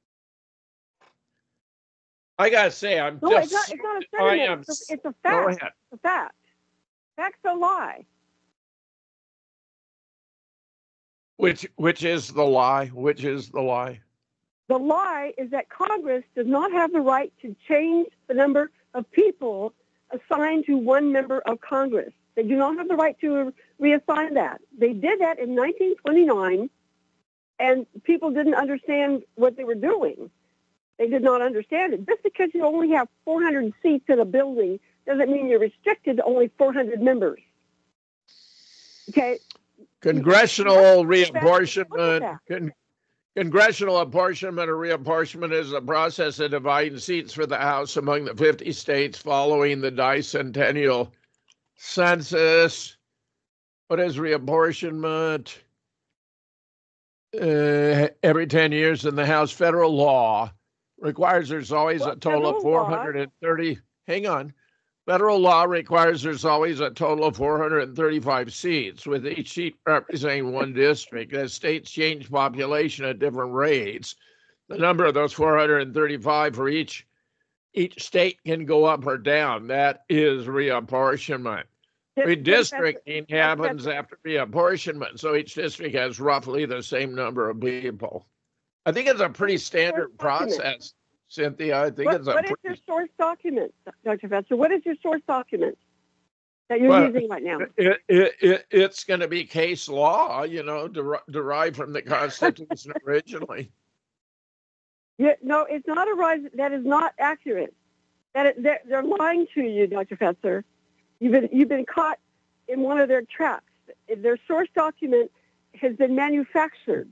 I gotta say, I'm No, just. it's not, it's not a I sentiment. am It's a, it's a Go fact. ahead. It's a fact. Facts don't lie. Which which is the lie? Which is the lie? The lie is that Congress does not have the right to change the number of people assigned to one member of Congress. They do not have the right to reassign that. They did that in nineteen twenty-nine, and people didn't understand what they were doing. They did not understand it. Just because you only have four hundred seats in a building doesn't mean you're restricted to only four hundred members. Okay? Congressional reapportionment. Con- congressional apportionment or reapportionment is the process of dividing seats for the House among the fifty states following the bicentennial census. What is reapportionment? Uh, every ten years in the House. Federal law requires there's always Well, a total of federal four law- hundred thirty. Hang on. Federal law requires there's always a total of four hundred thirty-five seats, with each seat representing one district. As states change population at different rates, the number of those four hundred thirty-five for each each state can go up or down. That is reapportionment. Redistricting happens after reapportionment, so each district has roughly the same number of people. I think it's a pretty standard process, Cynthia. I think What, it's a what is pretty your source document, Doctor Fetzer? What is your source document that you're Well, using right now? It, it, it, it's going to be case law, you know, der- derived from the Constitution originally. Yeah, no, it's not a rise. That is not accurate. That it, they're, they're lying to you, Doctor Fetzer. You've been you've been caught in one of their traps. Their source document has been manufactured.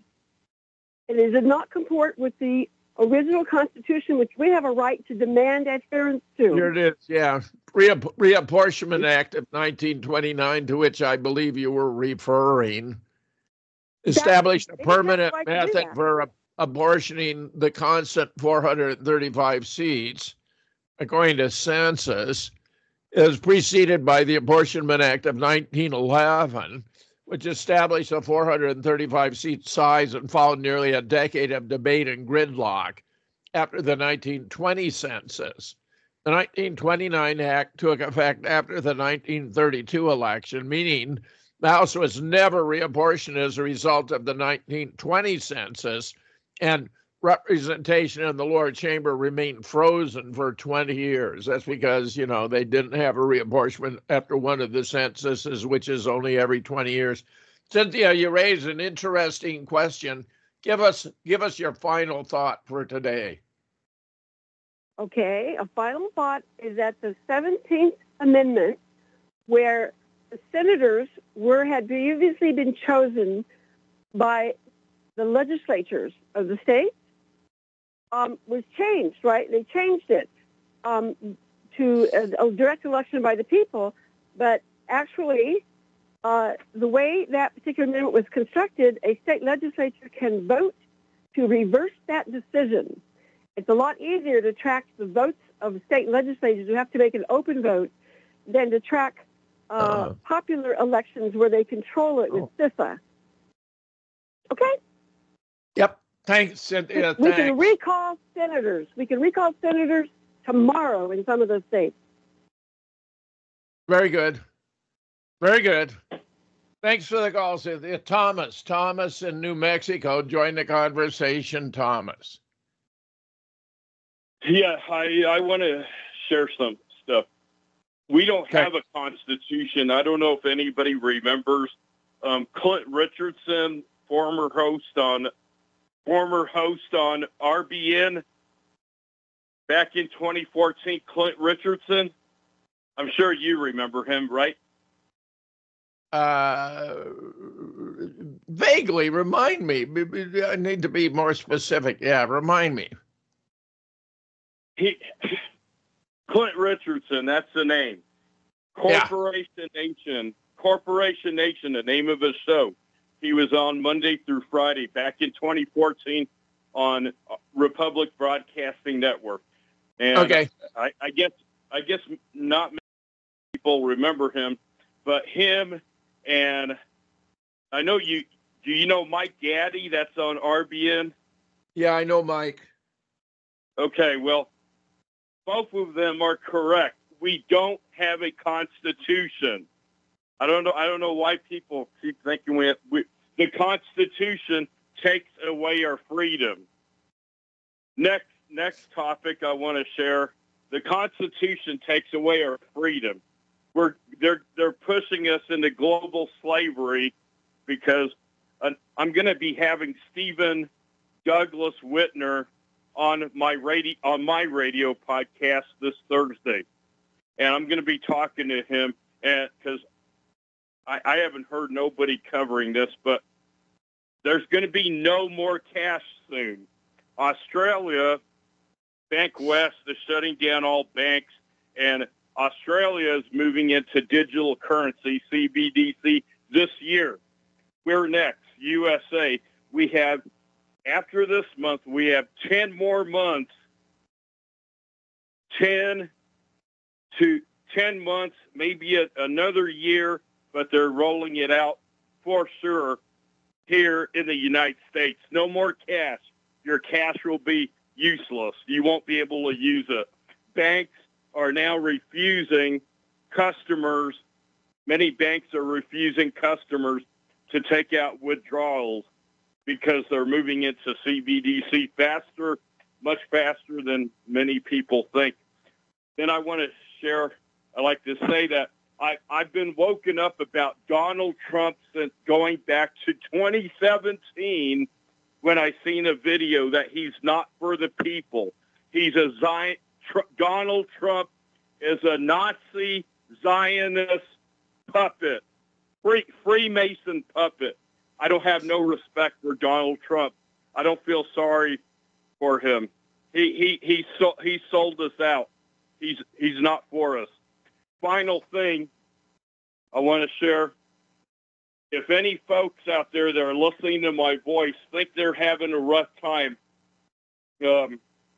It does not comport with the original Constitution, which we have a right to demand adherence to. Here it is, yeah. Reapp- Reapportionment Act of nineteen twenty-nine, to which I believe you were referring, established a they have permanent the right to do method that. for apportioning the constant four hundred thirty-five seats, according to census. It was preceded by the Apportionment Act of nineteen eleven, which established a four hundred thirty-five seat size and followed nearly a decade of debate and gridlock after the nineteen twenty census. The nineteen twenty-nine Act took effect after the nineteen thirty-two election, meaning the House was never reapportioned as a result of the nineteen twenty census, and representation in the lower chamber remained frozen for twenty years. That's because, you know, they didn't have a reapportionment after one of the censuses, which is only every twenty years. Cynthia, you raised an interesting question. Give us give us your final thought for today. Okay, a final thought is that the seventeenth Amendment, where the senators were had previously been chosen by the legislatures of the states, um, was changed, right? They changed it um, to a, a direct election by the people, but actually uh, the way that particular amendment was constructed, a state legislature can vote to reverse that decision. It's a lot easier to track the votes of state legislatures who have to make an open vote than to track uh, uh, popular elections where they control it with C I F A. Okay? Yep. Thanks, Cynthia. We Thanks. can recall senators. We can recall senators tomorrow in some of those states. Very good. Very good. Thanks for the call, Cynthia. Thomas. Thomas in New Mexico. Join the conversation, Thomas. Yeah, I, I want to share some stuff. We don't Okay. have a constitution. I don't know if anybody remembers um, Clint Richardson, former host on former host on R B N back in twenty fourteen. Clint Richardson. I'm sure you remember him, right? Uh, vaguely, remind me. I need to be more specific. Yeah, remind me. He, Clint Richardson, that's the name. Corporation yeah. Nation. Corporation Nation, the name of his show. He was on Monday through Friday back in twenty fourteen on Republic Broadcasting Network. And okay. I, I guess I guess not many people remember him, but him and I know you. Do you know Mike Gaddy? That's on R B N. Yeah, I know Mike. Okay, well, both of them are correct. We don't have a constitution. I don't know. I don't know why people keep thinking we, have, we the Constitution takes away our freedom. Next, next topic I want to share: the Constitution takes away our freedom. We're they're they're pushing us into global slavery because uh, I'm going to be having Stephen Douglas Whitner on my radio on my radio podcast this Thursday, and I'm going to be talking to him and because. I, I haven't heard nobody covering this, but there's going to be no more cash soon. Australia, Bank West is shutting down all banks, and Australia is moving into digital currency, C B D C, this year. We're next, U S A. We have, after this month, we have ten more months, ten to ten months, maybe a, another year, but they're rolling it out for sure here in the United States. No more cash. Your cash will be useless. You won't be able to use it. Banks are now refusing customers. Many banks are refusing customers to take out withdrawals because they're moving into C B D C faster, much faster than many people think. Then I want to share, I like to say that I, I've been woken up about Donald Trump since going back to twenty seventeen when I seen a video that he's not for the people. He's a Zion, tr- Donald Trump is a Nazi Zionist puppet, free, Freemason puppet. I don't have no respect for Donald Trump. I don't feel sorry for him. He he he so, he sold us out. He's he's not for us. Final thing I want to share, if any folks out there that are listening to my voice think they're having a rough time, um,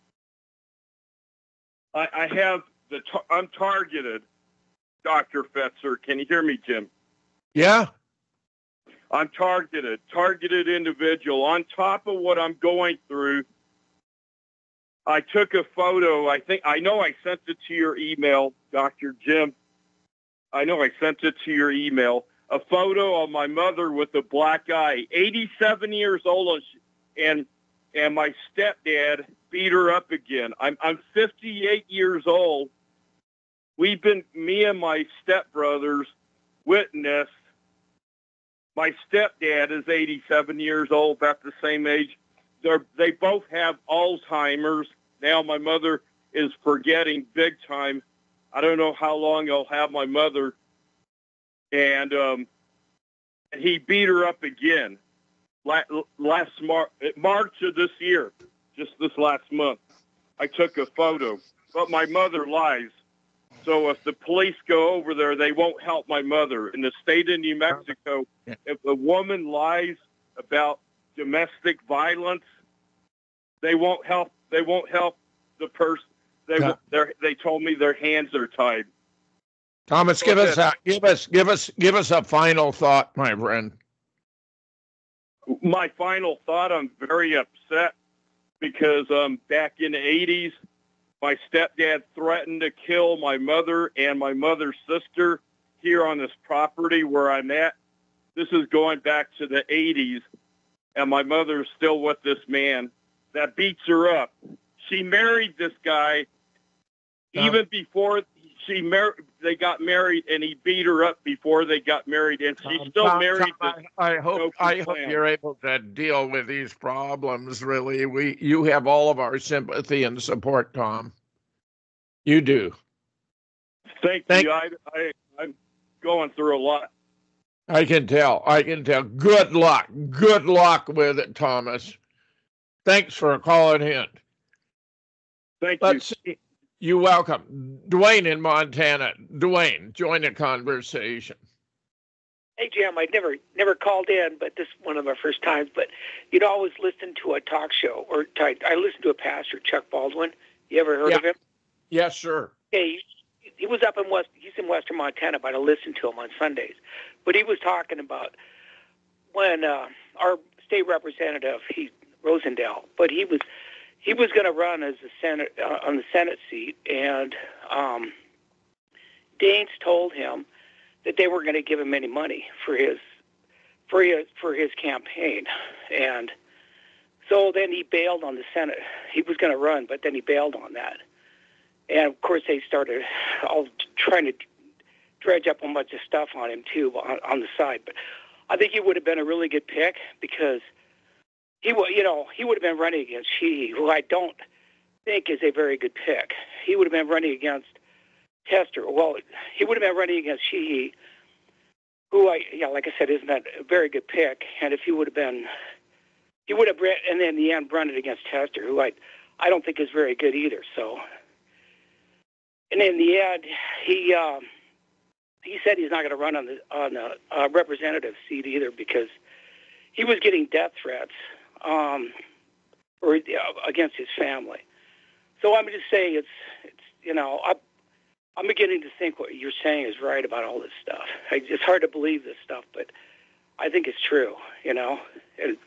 I, I have the, tar- I'm targeted, Doctor Fetzer. Can you hear me, Jim? Yeah. I'm targeted, targeted individual. On top of what I'm going through, I took a photo. I think I know I sent it to your email, Doctor Jim. I know I sent it to your email. A photo of my mother with a black eye, eighty-seven years old, and and my stepdad beat her up again. I'm I'm fifty-eight years old. We've been me and my stepbrothers witnessed. My stepdad is eighty-seven years old, about the same age. They're, they both have Alzheimer's. Now my mother is forgetting big time. I don't know how long I'll have my mother. And um, he beat her up again last Mar- March of this year, just this last month. I took a photo. But my mother lies. So if the police go over there, they won't help my mother. In the state of New Mexico, if a woman lies about domestic violence, they won't help. They won't help the person. They Yeah. they they told me their hands are tied. Thomas, give us a give us give us give us a final thought, my friend. My final thought: I'm very upset because um, back in the eighties, my stepdad threatened to kill my mother and my mother's sister here on this property where I'm at. This is going back to the eighties, and my mother's still with this man that beats her up. She married this guy even before she mar- they got married, and he beat her up before they got married, and she's Tom, still Tom, married. Tom, to I, I hope Joe I hope Clam. you're able to deal with these problems. Really, we you have all of our sympathy and support, Tom. You do. Thank, Thank you. I, I I'm going through a lot. I can tell. I can tell. Good luck. Good luck with it, Thomas. Thanks for calling in. Thank Let's you. see. You welcome. Dwayne in Montana. Dwayne, join the conversation. Hey, Jim, I never never called in, but this is one of my first times. But, you know, I was listening to a talk show, or I, I listened to a pastor, Chuck Baldwin. You ever heard yeah. of him? Yes, sir. Hey, he, he was up in West, he's in Western Montana, but I listened to him on Sundays. But he was talking about when uh, our state representative, he Rosendale, but he was he was going to run as the Senate uh, on the Senate seat, and um, Daines told him that they weren't going to give him any money for his for his for his campaign, and so then he bailed on the Senate. He was going to run, but then he bailed on that, and of course they started all trying to dredge up a bunch of stuff on him too on, on the side. But I think he would have been a really good pick because he would, you know, he would have been running against Sheehy, who I don't think is a very good pick. He would have been running against Tester. Well, he would have been running against Sheehy, who I, yeah, like I said, isn't that a very good pick. And if he would have been, he would have, and then in the end, run it against Tester, who I, I don't think is very good either. So, and in the end, he, um, he said he's not going to run on the on the uh, representative seat either because he was getting death threats, um, or uh, against his family. So I'm just saying it's, it's you know, I. I'm beginning to think what you're saying is right about all this stuff. I, it's hard to believe this stuff, but I think it's true, you know. It,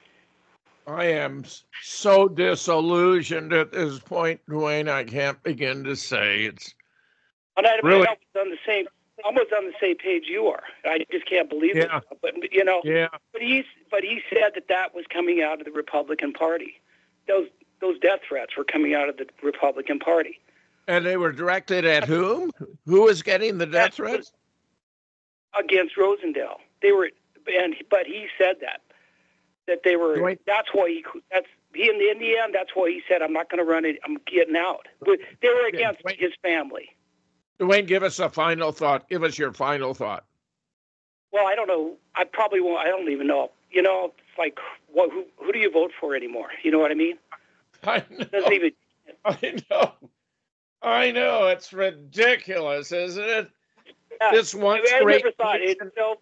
I am so disillusioned at this point, Dwayne, I can't begin to say. It's and I, really... I was on the same, almost on the same page you are. I just can't believe yeah. it. But, you know, yeah. but, he's, but he said that that was coming out of the Republican Party. Those, those death threats were coming out of the Republican Party. And they were directed at whom? Who was getting the death threats? Against Rosendale. They were, and but he said that that they were. Dwayne, that's why he. That's he in the in the end. That's why he said, "I'm not going to run it. I'm getting out." But they were against Dwayne, his family. Dwayne, give us a final thought. Give us your final thought. Well, I don't know. I probably won't. I don't even know. You know, it's like, what? Who, who do you vote for anymore? You know what I mean? I know. Doesn't even. I know. I know, it's ridiculous, isn't it? Yeah. This once I, I great never thought it. You know,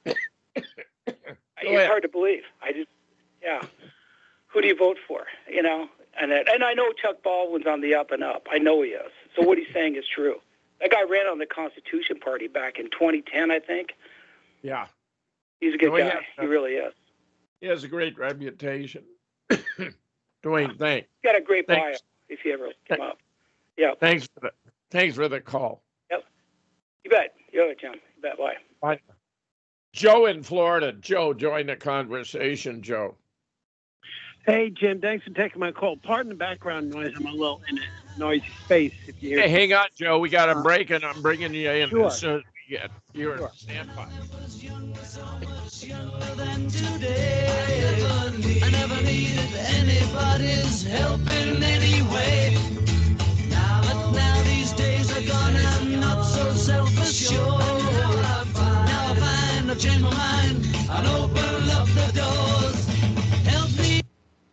it's hard to believe. I just, yeah. Who do you vote for? You know, and and I know Chuck Baldwin's on the up and up. I know he is. So what he's saying is true. That guy ran on the Constitution Party back in twenty ten, I think. Yeah. He's a good no, guy. He, has, he really is. He has a great reputation. Dwayne, thanks. He's got a great thanks. bio if you ever come up. Yeah. Thanks for the thanks for the call. Yep. You bet. You bet, John. You bet. Bye. Bye. Joe in Florida. Joe, join the conversation, Joe. Hey, Jim. Thanks for taking my call. Pardon the background noise. I'm a little in a noisy space. If you hear hey, hang on, Joe. We got a break, and I'm bringing you in sure. as soon as we get. You're sure. Standby. I never needed anybody's help in any way. Now, but now these days are gone, I'm not so self-assured. Now I find I've changed my mind and open up the doors. Help me.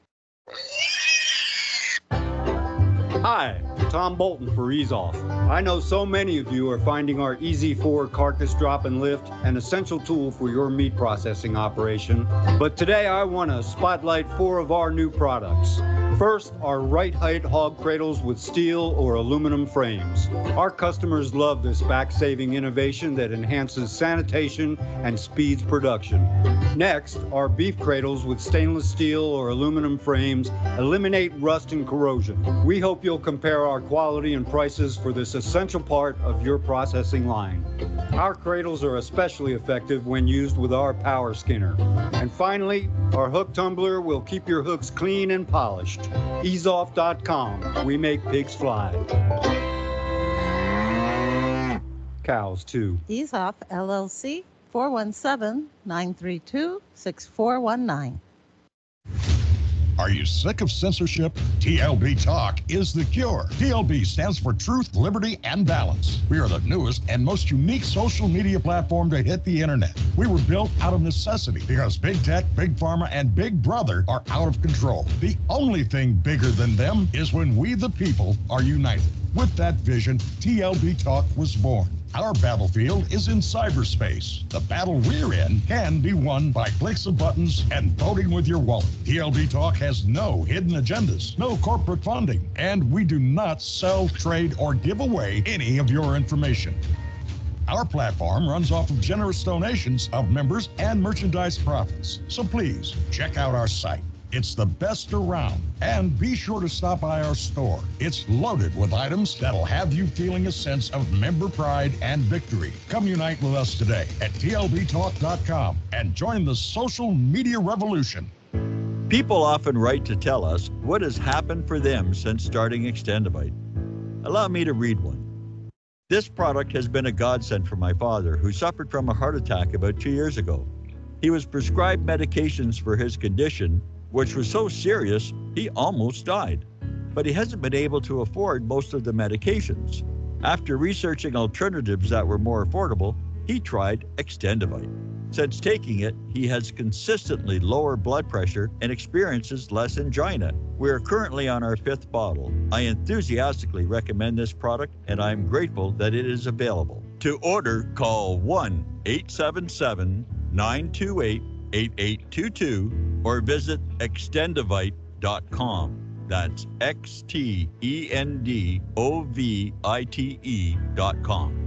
Hi, Tom Bolton for Ease Off. I know so many of you are finding our E Z four carcass drop and lift an essential tool for your meat processing operation. But today I want to spotlight four of our new products. First, our right height hog cradles with steel or aluminum frames. Our customers love this back-saving innovation that enhances sanitation and speeds production. Next, our beef cradles with stainless steel or aluminum frames eliminate rust and corrosion. We hope you'll compare our quality and prices for this essential part of your processing line. Our cradles are especially effective when used with our power skinner. And finally, our hook tumbler will keep your hooks clean and polished. ease off dot com. We make pigs fly. Cows, too. Ease Off, L L C, four one seven, nine three two, six four one nine. Are you sick of censorship? T L B Talk is the cure. T L B stands for Truth, Liberty, and Balance. We are the newest and most unique social media platform to hit the internet. We were built out of necessity because big tech, big pharma, and big brother are out of control. The only thing bigger than them is when we, the people, are united. With that vision, T L B Talk was born. Our battlefield is in cyberspace. The battle we're in can be won by clicks of buttons and voting with your wallet. T L B Talk has no hidden agendas, no corporate funding, and we do not sell, trade, or give away any of your information. Our platform runs off of generous donations of members and merchandise profits. So please check out our site. It's the best around. And be sure to stop by our store. It's loaded with items that'll have you feeling a sense of member pride and victory. Come unite with us today at T L B talk dot com and join the social media revolution. People often write to tell us what has happened for them since starting Extendivite. Allow me to read one. This product has been a godsend for my father, who suffered from a heart attack about two years ago. He was prescribed medications for his condition, which was so serious he almost died. But he hasn't been able to afford most of the medications. After researching alternatives that were more affordable, he tried Extendivite. Since taking it, he has consistently lower blood pressure and experiences less angina. We are currently on our fifth bottle. I enthusiastically recommend this product, and I'm grateful that it is available. To order, call one eight seven seven, nine two eight, eight eight two two or visit extendivite dot com. That's X T E N D O V I T E dot com.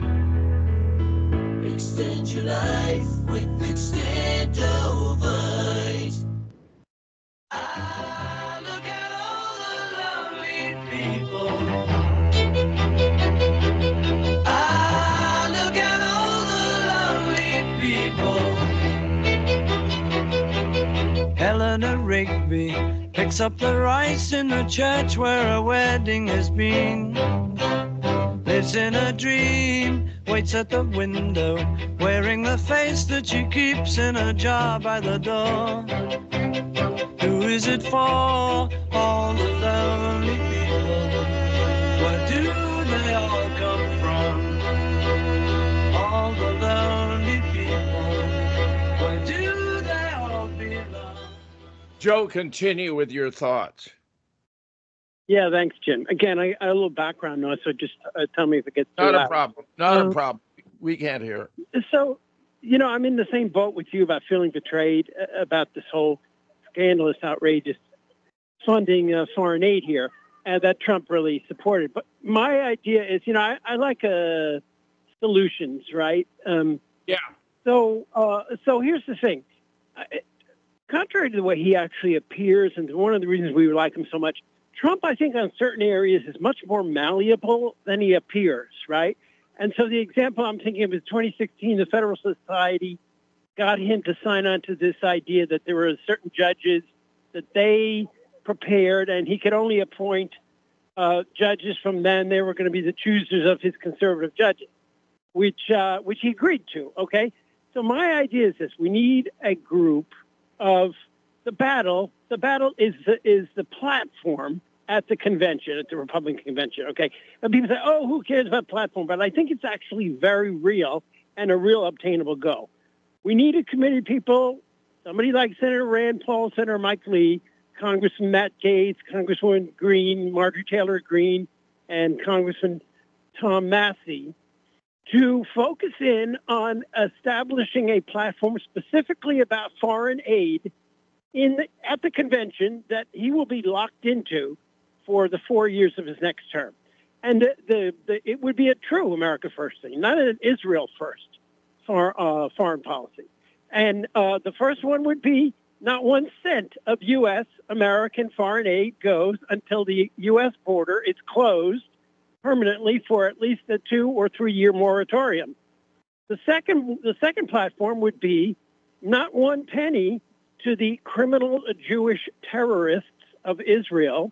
Extend your life with Extendivite. Ah, look at all the lonely people. Ah, look at all the lonely people. Eleanor Rigby picks up the rice in the church where a wedding has been. Lives in a dream, waits at the window, wearing the face that she keeps in a jar by the door. Who is it for? All the lonely people. Where do they all come from? All the lonely people. Where do they all belong? Joe, continue with your thoughts. Yeah, thanks, Jim. Again, I, I have a little background noise, so just uh, tell me if it gets too Not a loud. problem. Not Um, a problem. We can't hear. So, you know, I'm in the same boat with you about feeling betrayed uh, about this whole scandalous, outrageous funding of foreign aid here, and that Trump really supported. But my idea is, you know, I, I like uh, solutions, right? Um, yeah. So, uh, so here's the thing. I, contrary to the way he actually appears, and one of the reasons we like him so much, Trump, I think, on certain areas is much more malleable than he appears, right? And so the example I'm thinking of is twenty sixteen, the Federal Society got him to sign on to this idea that there were certain judges that they prepared, and he could only appoint uh, judges from them. They were going to be the choosers of his conservative judges, which uh, which he agreed to, okay? So my idea is this. We need a group of the battle. The battle is the, is the platform at the convention, at the Republican convention, okay? And people say, oh, who cares about platform? But I think it's actually very real and a real obtainable goal. We need a committee of people, somebody like Senator Rand Paul, Senator Mike Lee, Congressman Matt Gaetz, Congresswoman Green, Marjorie Taylor Greene, and Congressman Tom Massey, to focus in on establishing a platform specifically about foreign aid in the, at the convention that he will be locked into for the four years of his next term. And the, the, the, it would be a true America First thing, not an Israel First for, uh, foreign policy. And uh, the first one would be not one cent of U S American foreign aid goes until the U S border is closed permanently for at least a two or three year moratorium. The second, the second platform would be not one penny to the criminal Jewish terrorists of Israel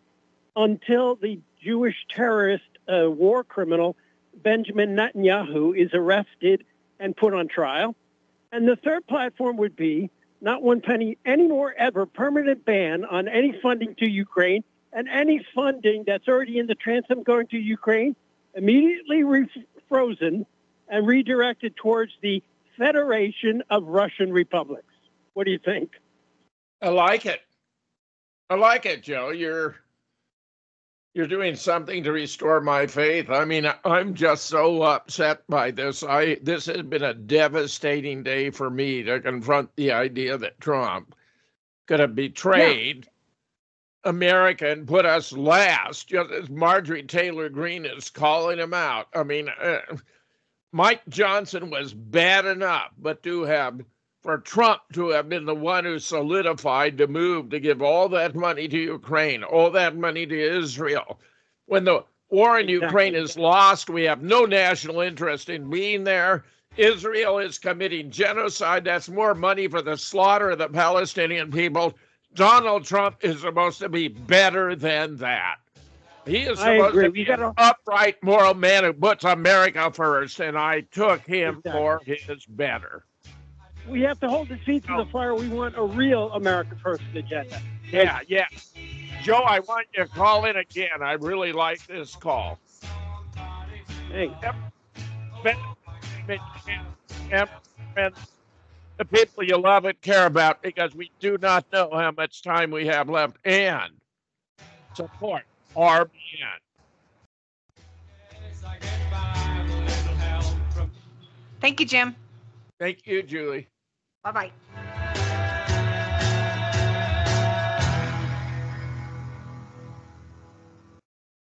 until the Jewish terrorist uh, war criminal Benjamin Netanyahu is arrested and put on trial. And the third platform would be not one penny anymore ever, permanent ban on any funding to Ukraine, and any funding that's already in the transom going to Ukraine, immediately re- frozen and redirected towards the Federation of Russian Republics. What do you think? I like it. I like it, Joe. You're you're doing something to restore my faith. I mean, I'm just so upset by this. I this has been a devastating day for me to confront the idea that Trump could have betrayed yeah. America and put us last, just as Marjorie Taylor Greene is calling him out. I mean, uh, Mike Johnson was bad enough, but to have for Trump to have been the one who solidified the move to give all that money to Ukraine, all that money to Israel. When the war in exactly. Ukraine is lost, we have no national interest in being there. Israel is committing genocide. That's more money for the slaughter of the Palestinian people. Donald Trump is supposed to be better than that. He is supposed to be gotta... an upright, moral man who puts America first, and I took him exactly. for his better. We have to hold his feet to the fire. We want a real America First agenda. Yeah, yeah. Joe, I want you to call in again. I really like this call. Thanks. The people you love and care about, because we do not know how much time we have left, and support R B N. Thank you, Jim. Thank you, Julie. Bye-bye.